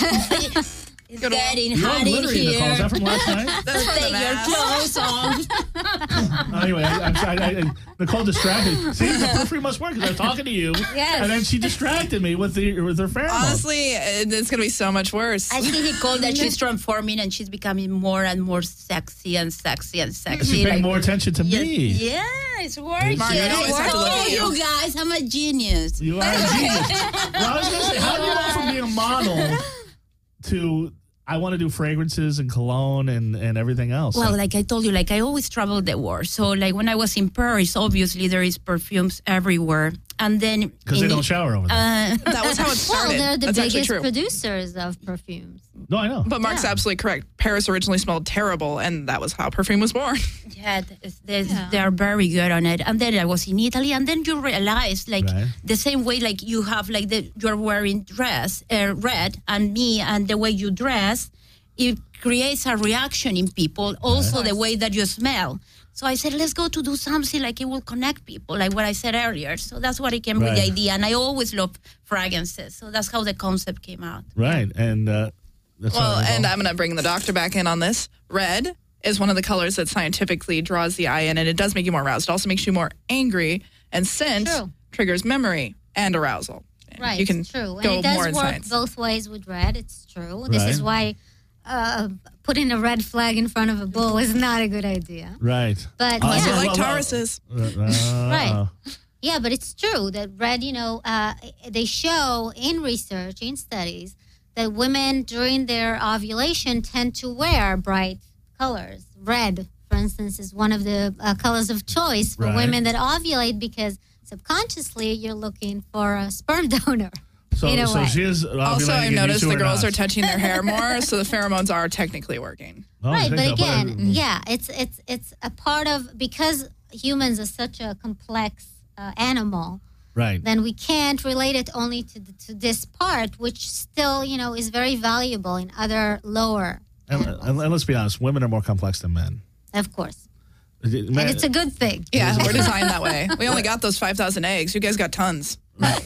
It's Good old- getting you're all hot in glittery, Nicole. Is here. that from last night? That's So for the take your mask. clothes off. Anyway, I, I'm sorry. I, I, Nicole distracted. See, the perfume must work, because I was talking to you, Yes. and then she distracted me with the with her pheromone. Honestly, it- it's going to be so much worse. I see Nicole that she's transforming and she's becoming more and more sexy and sexy and sexy. She's paying like- more attention to Yes, me. yeah, it's working. Mark, I always have to look at Oh, you. you guys, I'm a genius. You are a genius. Well, I was going to say, how do you go from being a model to I want to do fragrances and cologne and, and everything else. Well, like I told you, like I always travel the world. So like when I was in Paris, obviously there is perfumes everywhere. And then because they in don't the- shower over there. Uh, That was how it Well, started. they're the That's actually biggest true. producers of perfumes. no, I know. But Mark's Yeah. absolutely correct. Paris originally smelled terrible, and that was how perfume was born. yeah, th- th- Yeah. they're very good on it. And then I was in Italy, and then you realize, like Right. the same way, like you have, like the you're wearing dress uh, red, and me, and the way you dress, it creates a reaction in people. Also, the way that you smell. So I said, let's go to do something like it will connect people, like what I said earlier. So that's what I came with the Right. idea. And I always love fragrances. So that's how the concept came out. Right. And uh, that's Well, what I and know. I'm going to bring the doctor back in on this. Red is one of the colors that scientifically draws the eye in, and it does make you more aroused. It also makes you more angry, and scent True. triggers memory and arousal. And Right, You can it's true. go And it does more in work science. both ways with red. It's true. This is Right. why uh, putting a red flag in front of a bull is not a good idea. Right. But Uh, Also yeah, like well, well, Tauruses. Uh, Right. yeah, but it's true that red, you know, uh, they show in research, in studies, that women during their ovulation tend to wear bright colors. Red, for instance, is one of the uh, colors of choice for Right. women that ovulate because subconsciously you're looking for a sperm donor. So, in a so way. she is Also, ovulating I've and you noticed two the are girls not. are touching their hair more, so the pheromones are technically working. Oh, Right, I but think so. again, yeah, it's it's it's a part of because humans are such a complex uh, animal. Right. Then we can't relate it only to the, to this part, which still you know is very valuable in other lower. And, animals, and, and let's be honest, women are more complex than men. of course, Men- and it's a good thing. Yeah, we're designed that way. We only got those five thousand eggs. You guys got tons.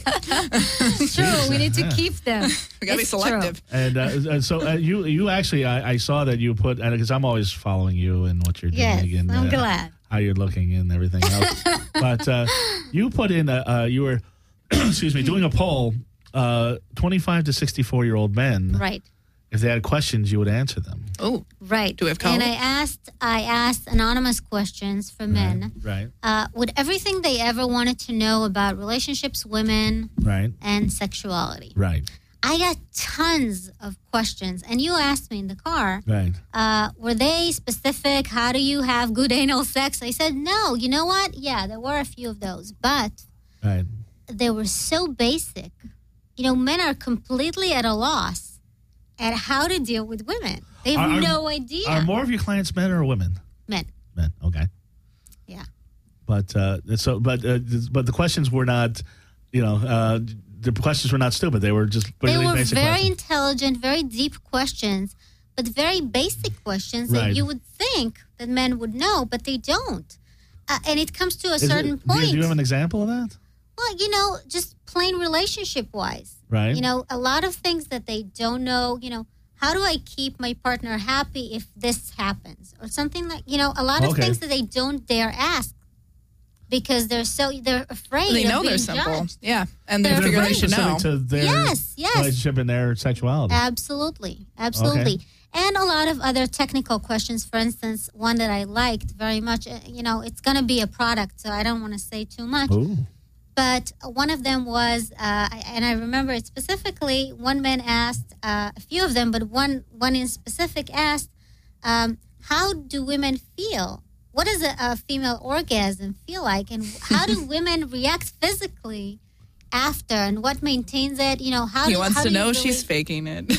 It's true. We need to keep them. We got to be It's true. selective. And, uh, and so uh, you you actually I, I saw that you put because I'm always following you and what you're Yes, doing and I'm uh, glad. how you're looking and everything else. But uh, you put in a, uh, you were excuse me doing a poll, uh, twenty-five to sixty-four year old men. Right. If they had questions, you would answer them. Oh, Right. Do we have And college? I asked I asked anonymous questions for men. Right. Uh, with everything they ever wanted to know about relationships, women, Right. and sexuality. Right. I got tons of questions, and you asked me in the car, Right. uh, were they specific? How do you have good anal sex? I said, no. You know what? Yeah, there were a few of those, but Right. they were so basic. You know, men are completely at a loss at how to deal with women. They have Are- are- no idea. Are more of your clients men or women? Men. Men. Okay. Yeah. But uh, so, but uh, but the questions were not, you know, uh, the questions were not stupid. They were just They really were basic very questions. intelligent, very deep questions, but very basic questions Right. that you would think that men would know, but they don't. Uh, and it comes to a Is it- certain do you- point. Do you have an example of that? Well, you know, just plain relationship wise. Right. You know, a lot of things that they don't know, you know, how do I keep my partner happy if this happens? Or something like, you know, a lot of Okay. things that they don't dare ask because they're so, they're afraid they of know being they're simple. judged. Yeah, and they They're figure very they should specific know. to their Yes, yes. relationship and their sexuality. Absolutely. Absolutely. And a lot of other technical questions. For instance, one that I liked very much, uh, you know, it's going to be a product, so I don't want to say too much. Ooh. But one of them was, uh, and I remember it specifically, one man asked, uh, a few of them, but one, one in specific asked, um, how do women feel? What does a, a female orgasm feel like? And how do women react physically after? And what maintains it? You know, how He do, wants how to do you know really- she's faking it.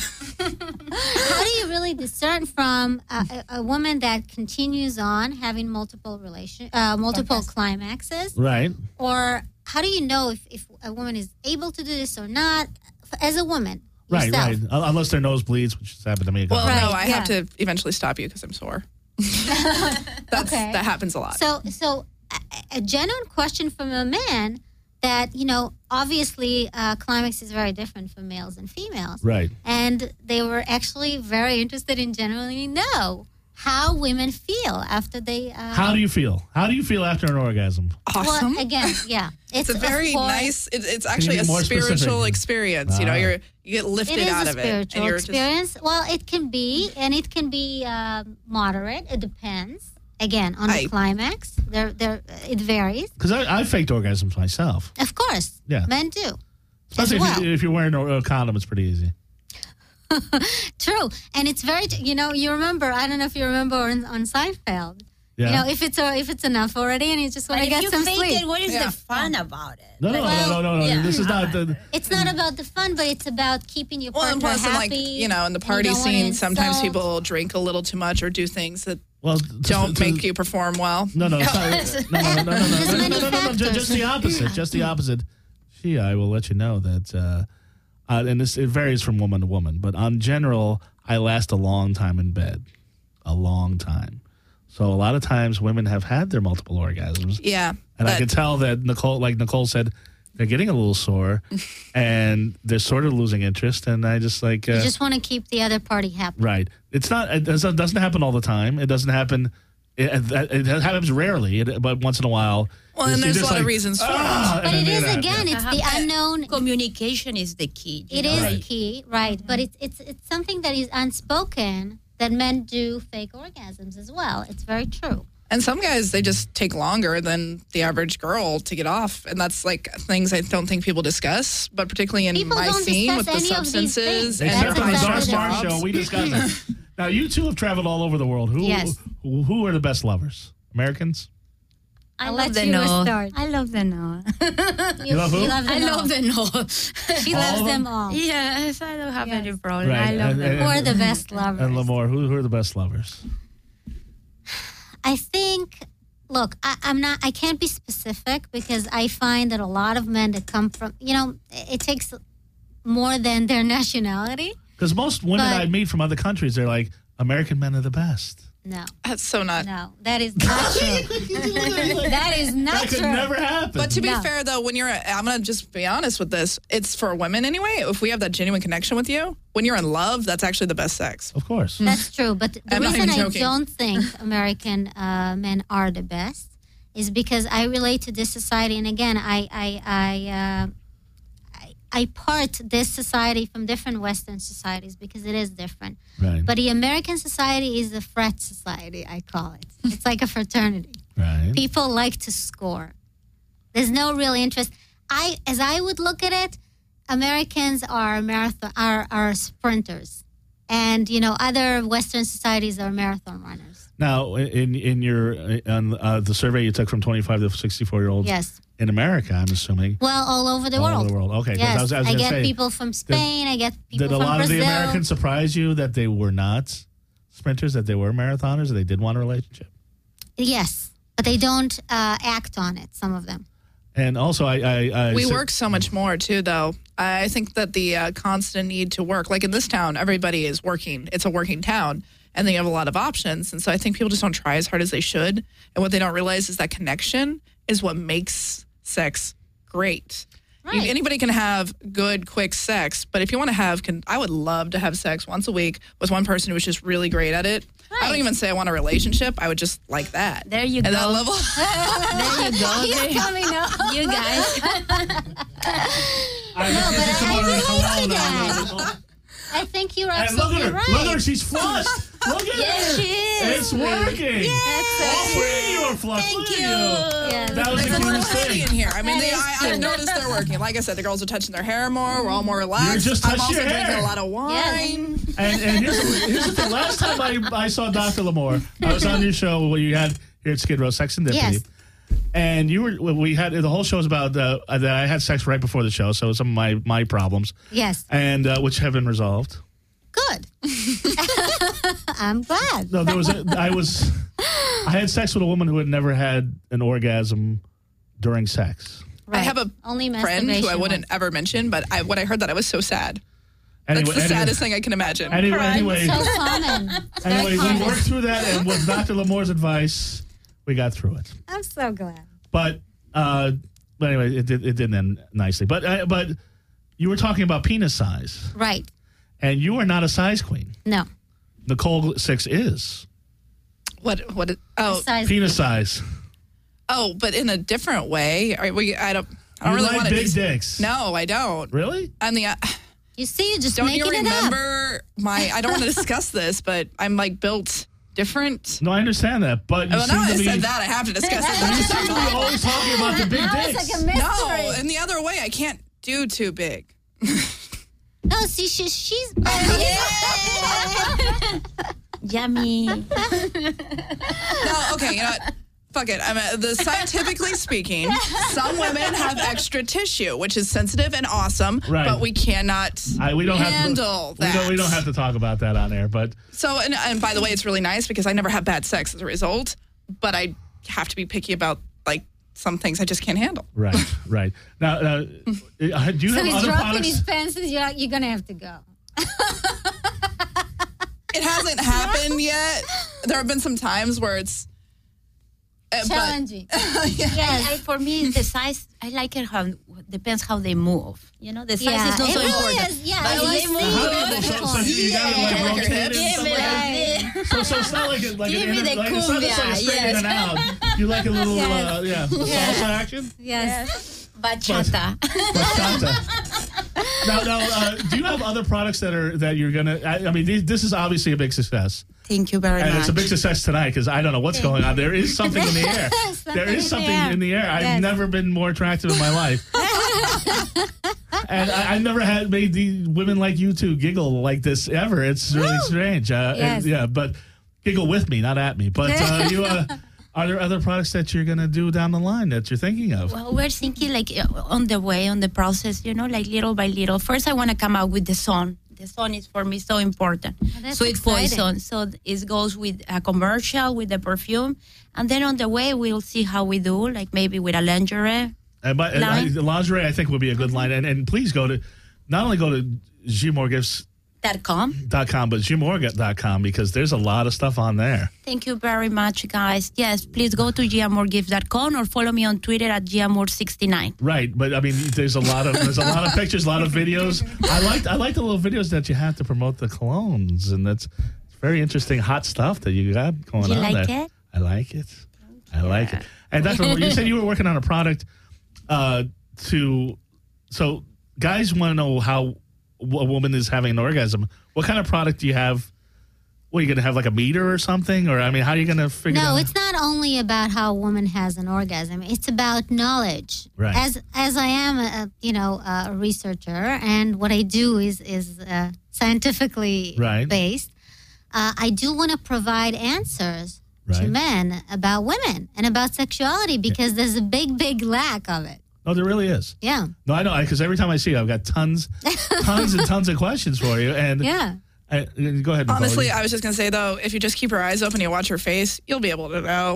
how do you really discern from a, a, a woman that continues on having multiple relation, uh, multiple climaxes, Right. or how do you know if, if a woman is able to do this or not? As a woman, Right. yourself. Right. Un- Unless their nose bleeds, which has happened to me a couple Well, times. no, Right, I have yeah. to eventually stop you because I'm sore. That's Okay. that happens a lot. So, so a, a genuine question from a man that you know, obviously, uh, climax is very different for males and females, Right. and they were actually very interested in generally know how women feel after they. Uh, How do you feel? How do you feel after an orgasm? Awesome. Well, again, yeah, it's a of very course- nice. It, it's actually be a more spiritual specific? experience. You know, Ah. you're you get lifted It is out a of it, spiritual and you're just experience. Well, it can be, and it can be um moderate. It depends. Again, on I- the climax, there, there, it varies. Because I, I faked orgasms myself. Of course, Yeah. men do. Especially as well. if, you, if you're wearing a, a condom, it's pretty easy. True. And it's very, you know, you remember, I don't know if you remember on, on Seinfeld. Yeah. You know, if it's a, if it's enough already and you just want But to if get you some fake sleep. it, what is Yeah. the fun about it? No, no, Like, no, no, no, no. yeah. This is not the. It's not about the fun, but it's about keeping your Well, and partner plus, in, happy. like, you know, in the and you party don't wanna scene, sometimes insult. people drink a little too much or do things that Well, don't make you perform well. No, no, it's not, no, no, no, no, no, no, There's no, no, many no, no, no, ju- factors. just the opposite. Just the opposite. She, I will let you know that, uh, uh, and this, it varies from woman to woman, but on general, I last a long time in bed, a long time. So a lot of times women have had their multiple orgasms, Yeah. and I but- can tell that Nicole, like Nicole said, they're getting a little sore, and they're sort of losing interest, and I just like, uh, You just want to keep the other party happy. right. It's not. It doesn't, doesn't happen all the time. It doesn't happen. It, it happens rarely, it, but once in a while. Well, and you're there's a just lot of like, reasons for "Ah," it. But and it then is, that, again, yeah. it's Uh-huh. the Uh, unknown. Communication is the key. you It know, is like- key, right? But it's it's it's something that is unspoken that men do fake orgasms as well. It's very true. And some guys, they just take longer than the average girl to get off. And that's like things I don't think people discuss, but particularly in People my don't scene with discuss the any of these substances. things. and Except That's for the exactly Dark the Smart jobs. Show, we discussed it. Now, you two have traveled all over the world. Who, Yes. who, who are the best lovers? Americans? I I'll love let the you no. start. I love the no. You love who? You love I them love all. the no. She All loves of them them? all. Yes, I don't have Yes. any problem. Right, I love and- them. and- Who are the best lovers? And Lamore, who, who are the best lovers? I think, look, I, I'm not, I can't be specific because I find that a lot of men that come from, you know, it takes more than their nationality. Because most women But- I meet from other countries, they're like, American men are the best. No, That's so not. no, that is not true. That is not That could true. never happen. But to be No. fair, though, when you're, I'm going to just be honest with this. It's for women anyway. If we have that genuine connection with you, when you're in love, that's actually the best sex. of course. That's true. But the I'm not reason even I joking. don't think American uh, men are the best is because I relate to this society. And again, I I I, uh, I, I part this society from different Western societies because it is different. Right. But the American society is a frat society, I call it. It's like a fraternity. right. People like to score. There's no real interest. I, as I would look at it, Americans are marathon are, are sprinters, and you know other Western societies are marathon runners. Now, in in your on uh, the survey you took from twenty-five to sixty-four year olds Yes. in America, I'm assuming Well, all over the all world. over the world. Okay, 'cause Yes, I was, I was I gonna get say, people from Spain. I get people did a from lot Brazil. of the Americans surprise you that they were not sprinters, that they were marathoners, that they did want a relationship? Yes, but they don't uh, act on it. Some of them. And also, I, I, I We so- work so much more too, though. I think that the uh, constant need to work, like in this town, everybody is working. It's a working town, and they have a lot of options. And so I think people just don't try as hard as they should. And what they don't realize is that connection is what makes sex great. You- Right. anybody can have good, quick sex, but if you want to have, can, I would love to have sex once a week with one person who was just really great at it. I Right. don't even say I want a relationship. I would just like that. There you At go. that level. There you go. There you- coming up. You guys. I, No, but come I on, relate come on, to come on. that. I think you're And look absolutely at her. right. Look at her. She's flushed. Look at Yes, her. she is. It's working. All three of you are flushed. Thank Look you. at Yeah. That was the It's a little cutest pretty thing. in here. I mean, That they, is I, true. I've noticed they're working. Like I said, the girls are touching their hair more. We're all more relaxed. You're just I'm touching also your hair. drinking a lot of wine. And, and here's, the, here's the thing. Last time I, I saw Doctor Lamore, I was on your show where you had here at Skid Row, Sex and Dippity. Yes. And you were, we had, the whole show was about uh, that I had sex right before the show, so some of my, my problems, Yes. and uh, which have been resolved. Good. I'm glad. No, there was, a, I was, I had sex with a woman who had never had an orgasm during sex. I have a Only friend who I masturbation wouldn't once. ever mention, but I, when I heard that, I was so sad. Anyway, That's the anyway, saddest thing I can imagine. Anyway, anyway, So common. Very anyway, we common. worked through that, and with Doctor Lamore's advice, we got through it. I'm so glad. But, uh, but anyway, it, did, it didn't end nicely. But, uh, but you were talking about penis size, Right. and you are not a size queen. No. Nicole Six is What? What? Oh, Besides, penis size. oh, but in a different way. Are we? I don't. I don't You really like want to. big dicks. No, I don't. Really? I'm the. Uh, you see, you're just don't making you it up. remember my? I don't want to discuss this, but I'm like built different. No, I understand that, but you Well, seem now to I be. said that I have to discuss it. You That's seem to be always talking about the big Now dicks. it's like a mystery. No, and the other way, I can't do too big. No, Oh, see, she, she's. Yummy. No, okay, you know what? Fuck it. I mean, the scientifically speaking, some women have extra tissue, which is sensitive and awesome, Right. but we cannot I, we don't handle have to, that. We don't, we don't have to talk about that on air, but So, and, and by the way, it's really nice because I never have bad sex as a result, but I have to be picky about, like, some things I just can't handle. right, right. Now, uh, do you So have he's other dropping products? his fences. You're, you're going to have to go. It hasn't happened yet. There have been some times where it's... uh, but- Challenging. Yes. I, for me, the size, I like it how, depends how they move. You know, the size Yeah, is not it so really important. is. Yeah, But I if like they move seeing good, it. So, so you got it like Yeah. rotated. Give stuff me like that. that? So, so it's not like a, like Give an me inter, the like it's not just like a cumbia, straight in yes. and out. You like a little uh, yeah salsa action. Yes. Bachata. Bachata. Now, now uh, do you have other products that are that you're gonna? I, I mean, these, this is obviously a big success, Thank you very and much. it's a big success tonight because I don't know what's going on. There is something in the air. Something There in is the something air. in the air. I've Yes. never been more attractive in my life. And I, I've never had made the women like you two giggle like this ever. It's really strange. Uh, Yes. and, yeah, but giggle with me, not at me. But uh, you, uh, are there other products that you're gonna do down the line that you're thinking of? Well, we're thinking like uh, on the way, on the process, you know, like little by little. First, I want to come out with the sun. The sun is for me so important. that's Sweet exciting. poison. So it goes with a commercial, with the perfume. And then on the way, we'll see how we do, like maybe with a lingerie. And by, and I, Line. the lingerie, I think, would be a good line. And, and please go to, not only go to gmorgifts Dot com. dot com, but gmorga dot com because there's a lot of stuff on there. Thank you very much, guys. Yes, please go to giamore gifts dot com or follow me on Twitter at giamore sixty-nine. Right, but I mean, there's a lot of there's a lot of pictures, a lot of videos. I like I like the little videos that you have to promote the colognes, and that's very interesting, hot stuff that you got going You on like there. it? I like it. I like it. And that's what you said you were working on a product uh, to. So guys want to know how a woman is having an orgasm. What kind of product do you have? What, are you going to have like a meter or something? Or, I mean, how are you going to figure No, out? it's not only about how a woman has an orgasm. It's about knowledge. Right. As as I am a you know a researcher, and what I do is is uh, scientifically Right. based. Uh, I do want to provide answers Right. to men about women and about sexuality because there's a big big lack of it. No, there really is. Yeah. No, I know, because every time I see you, I've got tons, tons and tons of questions for you. And Yeah. I, go ahead. Nicole. Honestly, I was just going to say, though, if you just keep your eyes open and you watch her face, you'll be able to know.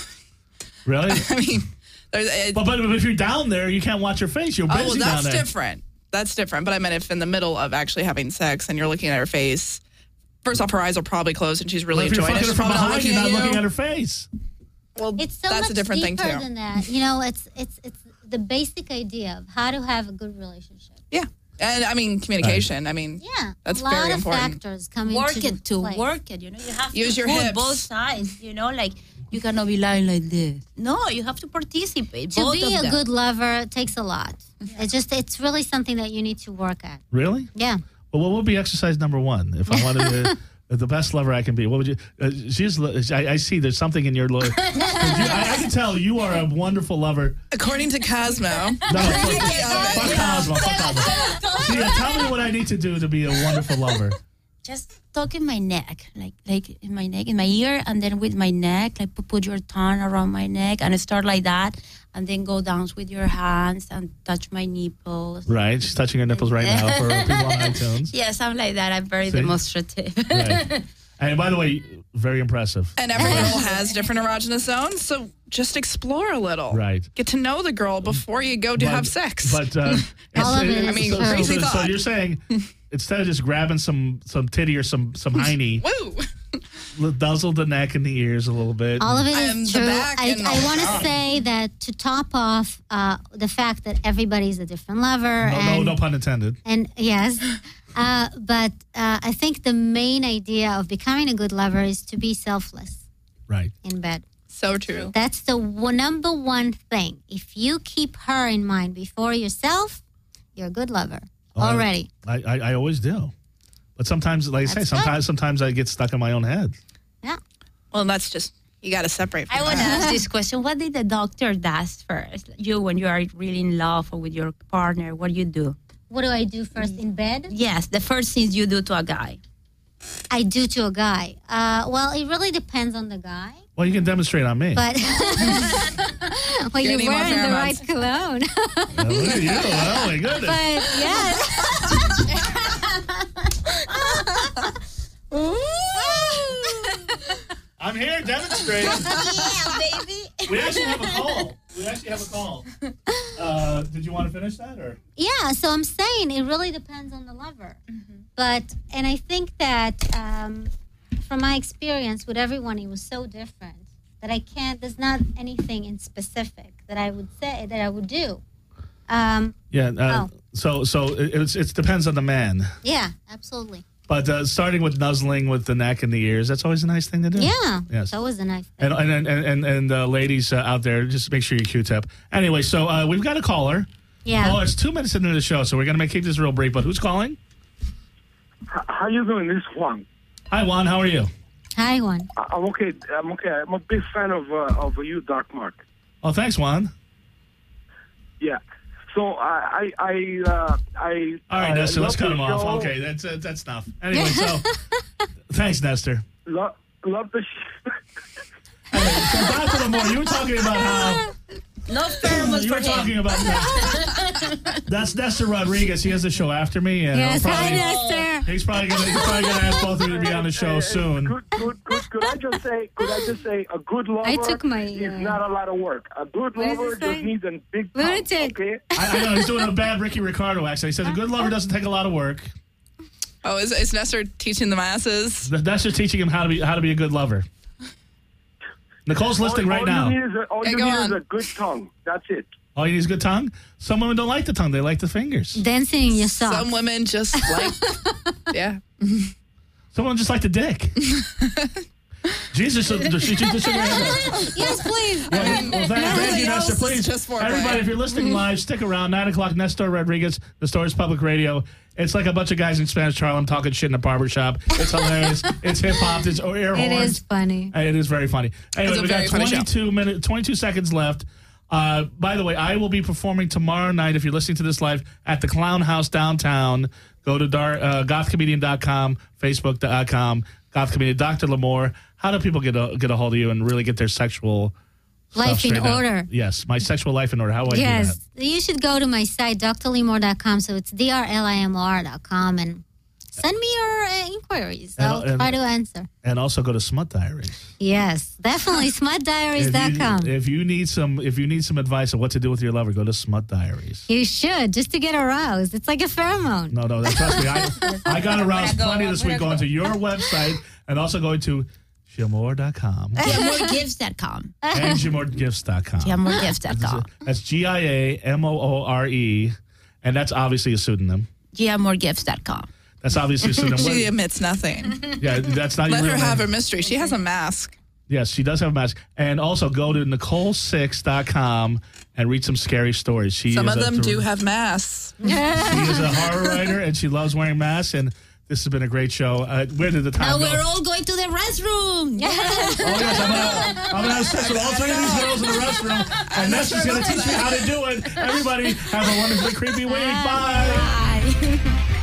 Really? I mean, there's, it, But, but if you're down there, you can't watch her face. You're busy oh, well, down that's there. different. That's different. But I meant if in the middle of actually having sex and you're looking at her face, first off, her eyes will probably close and she's really Well, if you're enjoying it. fucking her She's from probably not behind, you're not looking looking at at you. her face. Well, It's so that's much a different thing, deeper too. than that. You know, it's it's it's the basic idea of how to have a good relationship. Yeah. And I mean, communication. I mean, Yeah, That's a lot very of important. factors come Work into it to play. work it, you know. You have Use to your put hips. both sides, you know, like you cannot be lying like this. No, you have to participate. To both be of a them. good lover takes a lot. It's just it's really something that you need to work at. Really? Yeah. Well, what would be exercise number one if I wanted to? The best lover I can be. What would you? Uh, she's. I, I see. There's something in your look. I, I can tell you are a wonderful lover. according to Cosmo, No, fuck, fuck Cosmo. Fuck Cosmo. See, uh, tell me what I need to do to be a wonderful lover. Just talk in my neck, like like in my neck, in my ear, and then with my neck, like pu- put your tongue around my neck and start like that, and then go down with your hands and touch my nipples. Right. She's touching her nipples right now for people on iTunes. Yes, I'm like that. I'm very See? demonstrative. Right. And by the way, very impressive. and every girl has different erogenous zones, so just explore a little. Right. Get to know the girl before you go to But- have sex. But uh, All of it it's- is I mean, so, true. so, crazy so, so thought. you're saying instead of just grabbing some some titty or some some hiney, Woo! nuzzle the neck and the ears a little bit. All of it And is the true. back I, and I all want to that. say that to top off uh, the fact that everybody's a different lover. no, no, and, no pun intended. And yes, uh, but uh, I think the main idea of becoming a good lover is to be selfless Right. in bed. So true. That's the one, number one thing. If you keep her in mind before yourself, you're a good lover Oh, already. I, I, I always do. But sometimes, like I say, That's sometimes sometimes I get stuck in my own head. Yeah. Well, that's just, you got to separate from I want to that. ask this question: what did the doctor does first? You, when you are really in love or with your partner, what do you do? what do I do first in bed? Yes, the first things you do to a guy. I do to a guy. Uh, well, it really depends on the guy. Well, you can demonstrate on me. But well, you're Getting more wearing the right pheromones. cologne. Oh, look at you. Oh, my goodness. But yes. I'm here demonstrating. Yeah, baby. We actually have a call. We actually have a call. Uh, did you want to finish that? or? Yeah, so I'm saying it really depends on the lover. But, and I think that um, from my experience with everyone, it was so different that I can't, there's not anything in specific that I would say, that I would do. Um, Yeah. Uh, Oh. So so it, it's, it depends on the man. yeah, absolutely. But uh, starting with nuzzling with the neck and the ears, that's always a nice thing to do. Yeah, Yes. that was a nice thing. And and and and, and uh, ladies uh, out there, just make sure you Q-tip. Anyway, so uh, we've got a caller. Yeah. Oh, it's two minutes into the show, so we're gonna make keep this real brief. But who's calling? H- How you doing? This is Juan. Hi, Juan. How are you? Hi, Juan. I- I'm okay. I'm okay. I'm a big fan of uh, of you, Dark Mark. Oh, thanks, Juan. Yeah. So I I I uh, I. All right, uh, Nestor, let's love cut the him off. show. Okay, that's uh, that's enough. Anyway, so thanks, Nestor. Lo- love the. Sh- Anyway, so Doctor Lamore, you were talking about how No pheromones you for were him. talking about that's Nestor Rodriguez. He has the show after me, and Yes, I'll hi, probably, Nestor. he's probably gonna he's probably gonna ask both of you to be on the show soon. Good, good, good. Could I just say? Could I just say? A good lover I took my, is uh, not a lot of work. A good what does lover it say? just needs a big tongue. Lunatic. Okay. I, I know he's doing a bad Ricky Ricardo accent. He says a good lover doesn't take a lot of work. Oh, is, is Nestor teaching the masses? That's just teaching him how to be how to be a good lover. Nicole's listening all, right all now. You need is a, all Yeah, you go need on. is a good tongue. That's it. All you need is a good tongue. Some women don't like the tongue; they like the fingers. Dancing in your socks. Some women just like, yeah. Some women just like the dick. Jesus, she just shook her hand. Yes, please. Well, well, thank, thank you, Everything else Nestor. is Please, just foreplay. everybody, if you're listening live, stick around. Nine o'clock, Nestor Rodriguez, the Stories Public Radio. It's like a bunch of guys in Spanish Harlem talking shit in a barber shop. It's hilarious. It's hip hop. It's air It horns. is funny. Uh, It is very funny. Anyway, It's a we got very funny show. twenty-two minutes, twenty-two seconds left. Uh, by the way, I will be performing tomorrow night. If you're listening to this live at the Clown House downtown, go to dar- uh, goth comedian dot com, facebook dot com, Goth Comedian. Doctor Lamore, how do people get a, get a hold of you and really get their sexual stuff Life in straightened out? order. Yes, my sexual life in order. How do I Yes. do that? You should go to my site, d r limor dot com. So it's D R L I M O R dot com. And send me your uh, inquiries. And- I'll and- try to answer. And also go to Smut Diaries. Yes, definitely. smut diaries If dot you, com. if you need some, if you need some advice on what to do with your lover, go to Smut Diaries. You should, just to get aroused. It's like a pheromone. No, no, that, trust me. I, I got aroused go, plenty I'm this gonna week go. going to your website and also going to Jamor dot com Jamor Gifts dot com. and Jamor Gifts dot com. Jamor Gifts dot com. That's G I A M O O R E, and that's obviously a pseudonym. Jamor Gifts dot com. That's obviously a pseudonym. She What- admits nothing. yeah, that's not Let your her real have name. her mystery. She has a mask. Yes, she does have a mask. And also go to Nicole Six dot com and read some scary stories. She Some is of a them thr- do have masks. She is a horror writer, and she loves wearing masks. And this has been a great show. Uh, where did the time Now go? we're all going to the restroom. Oh, yes, I'm gonna, I'm gonna have sex with all three of these girls in the restroom, and that's just gonna teach me how to do it. Everybody, have a wonderfully creepy week. Bye. Bye.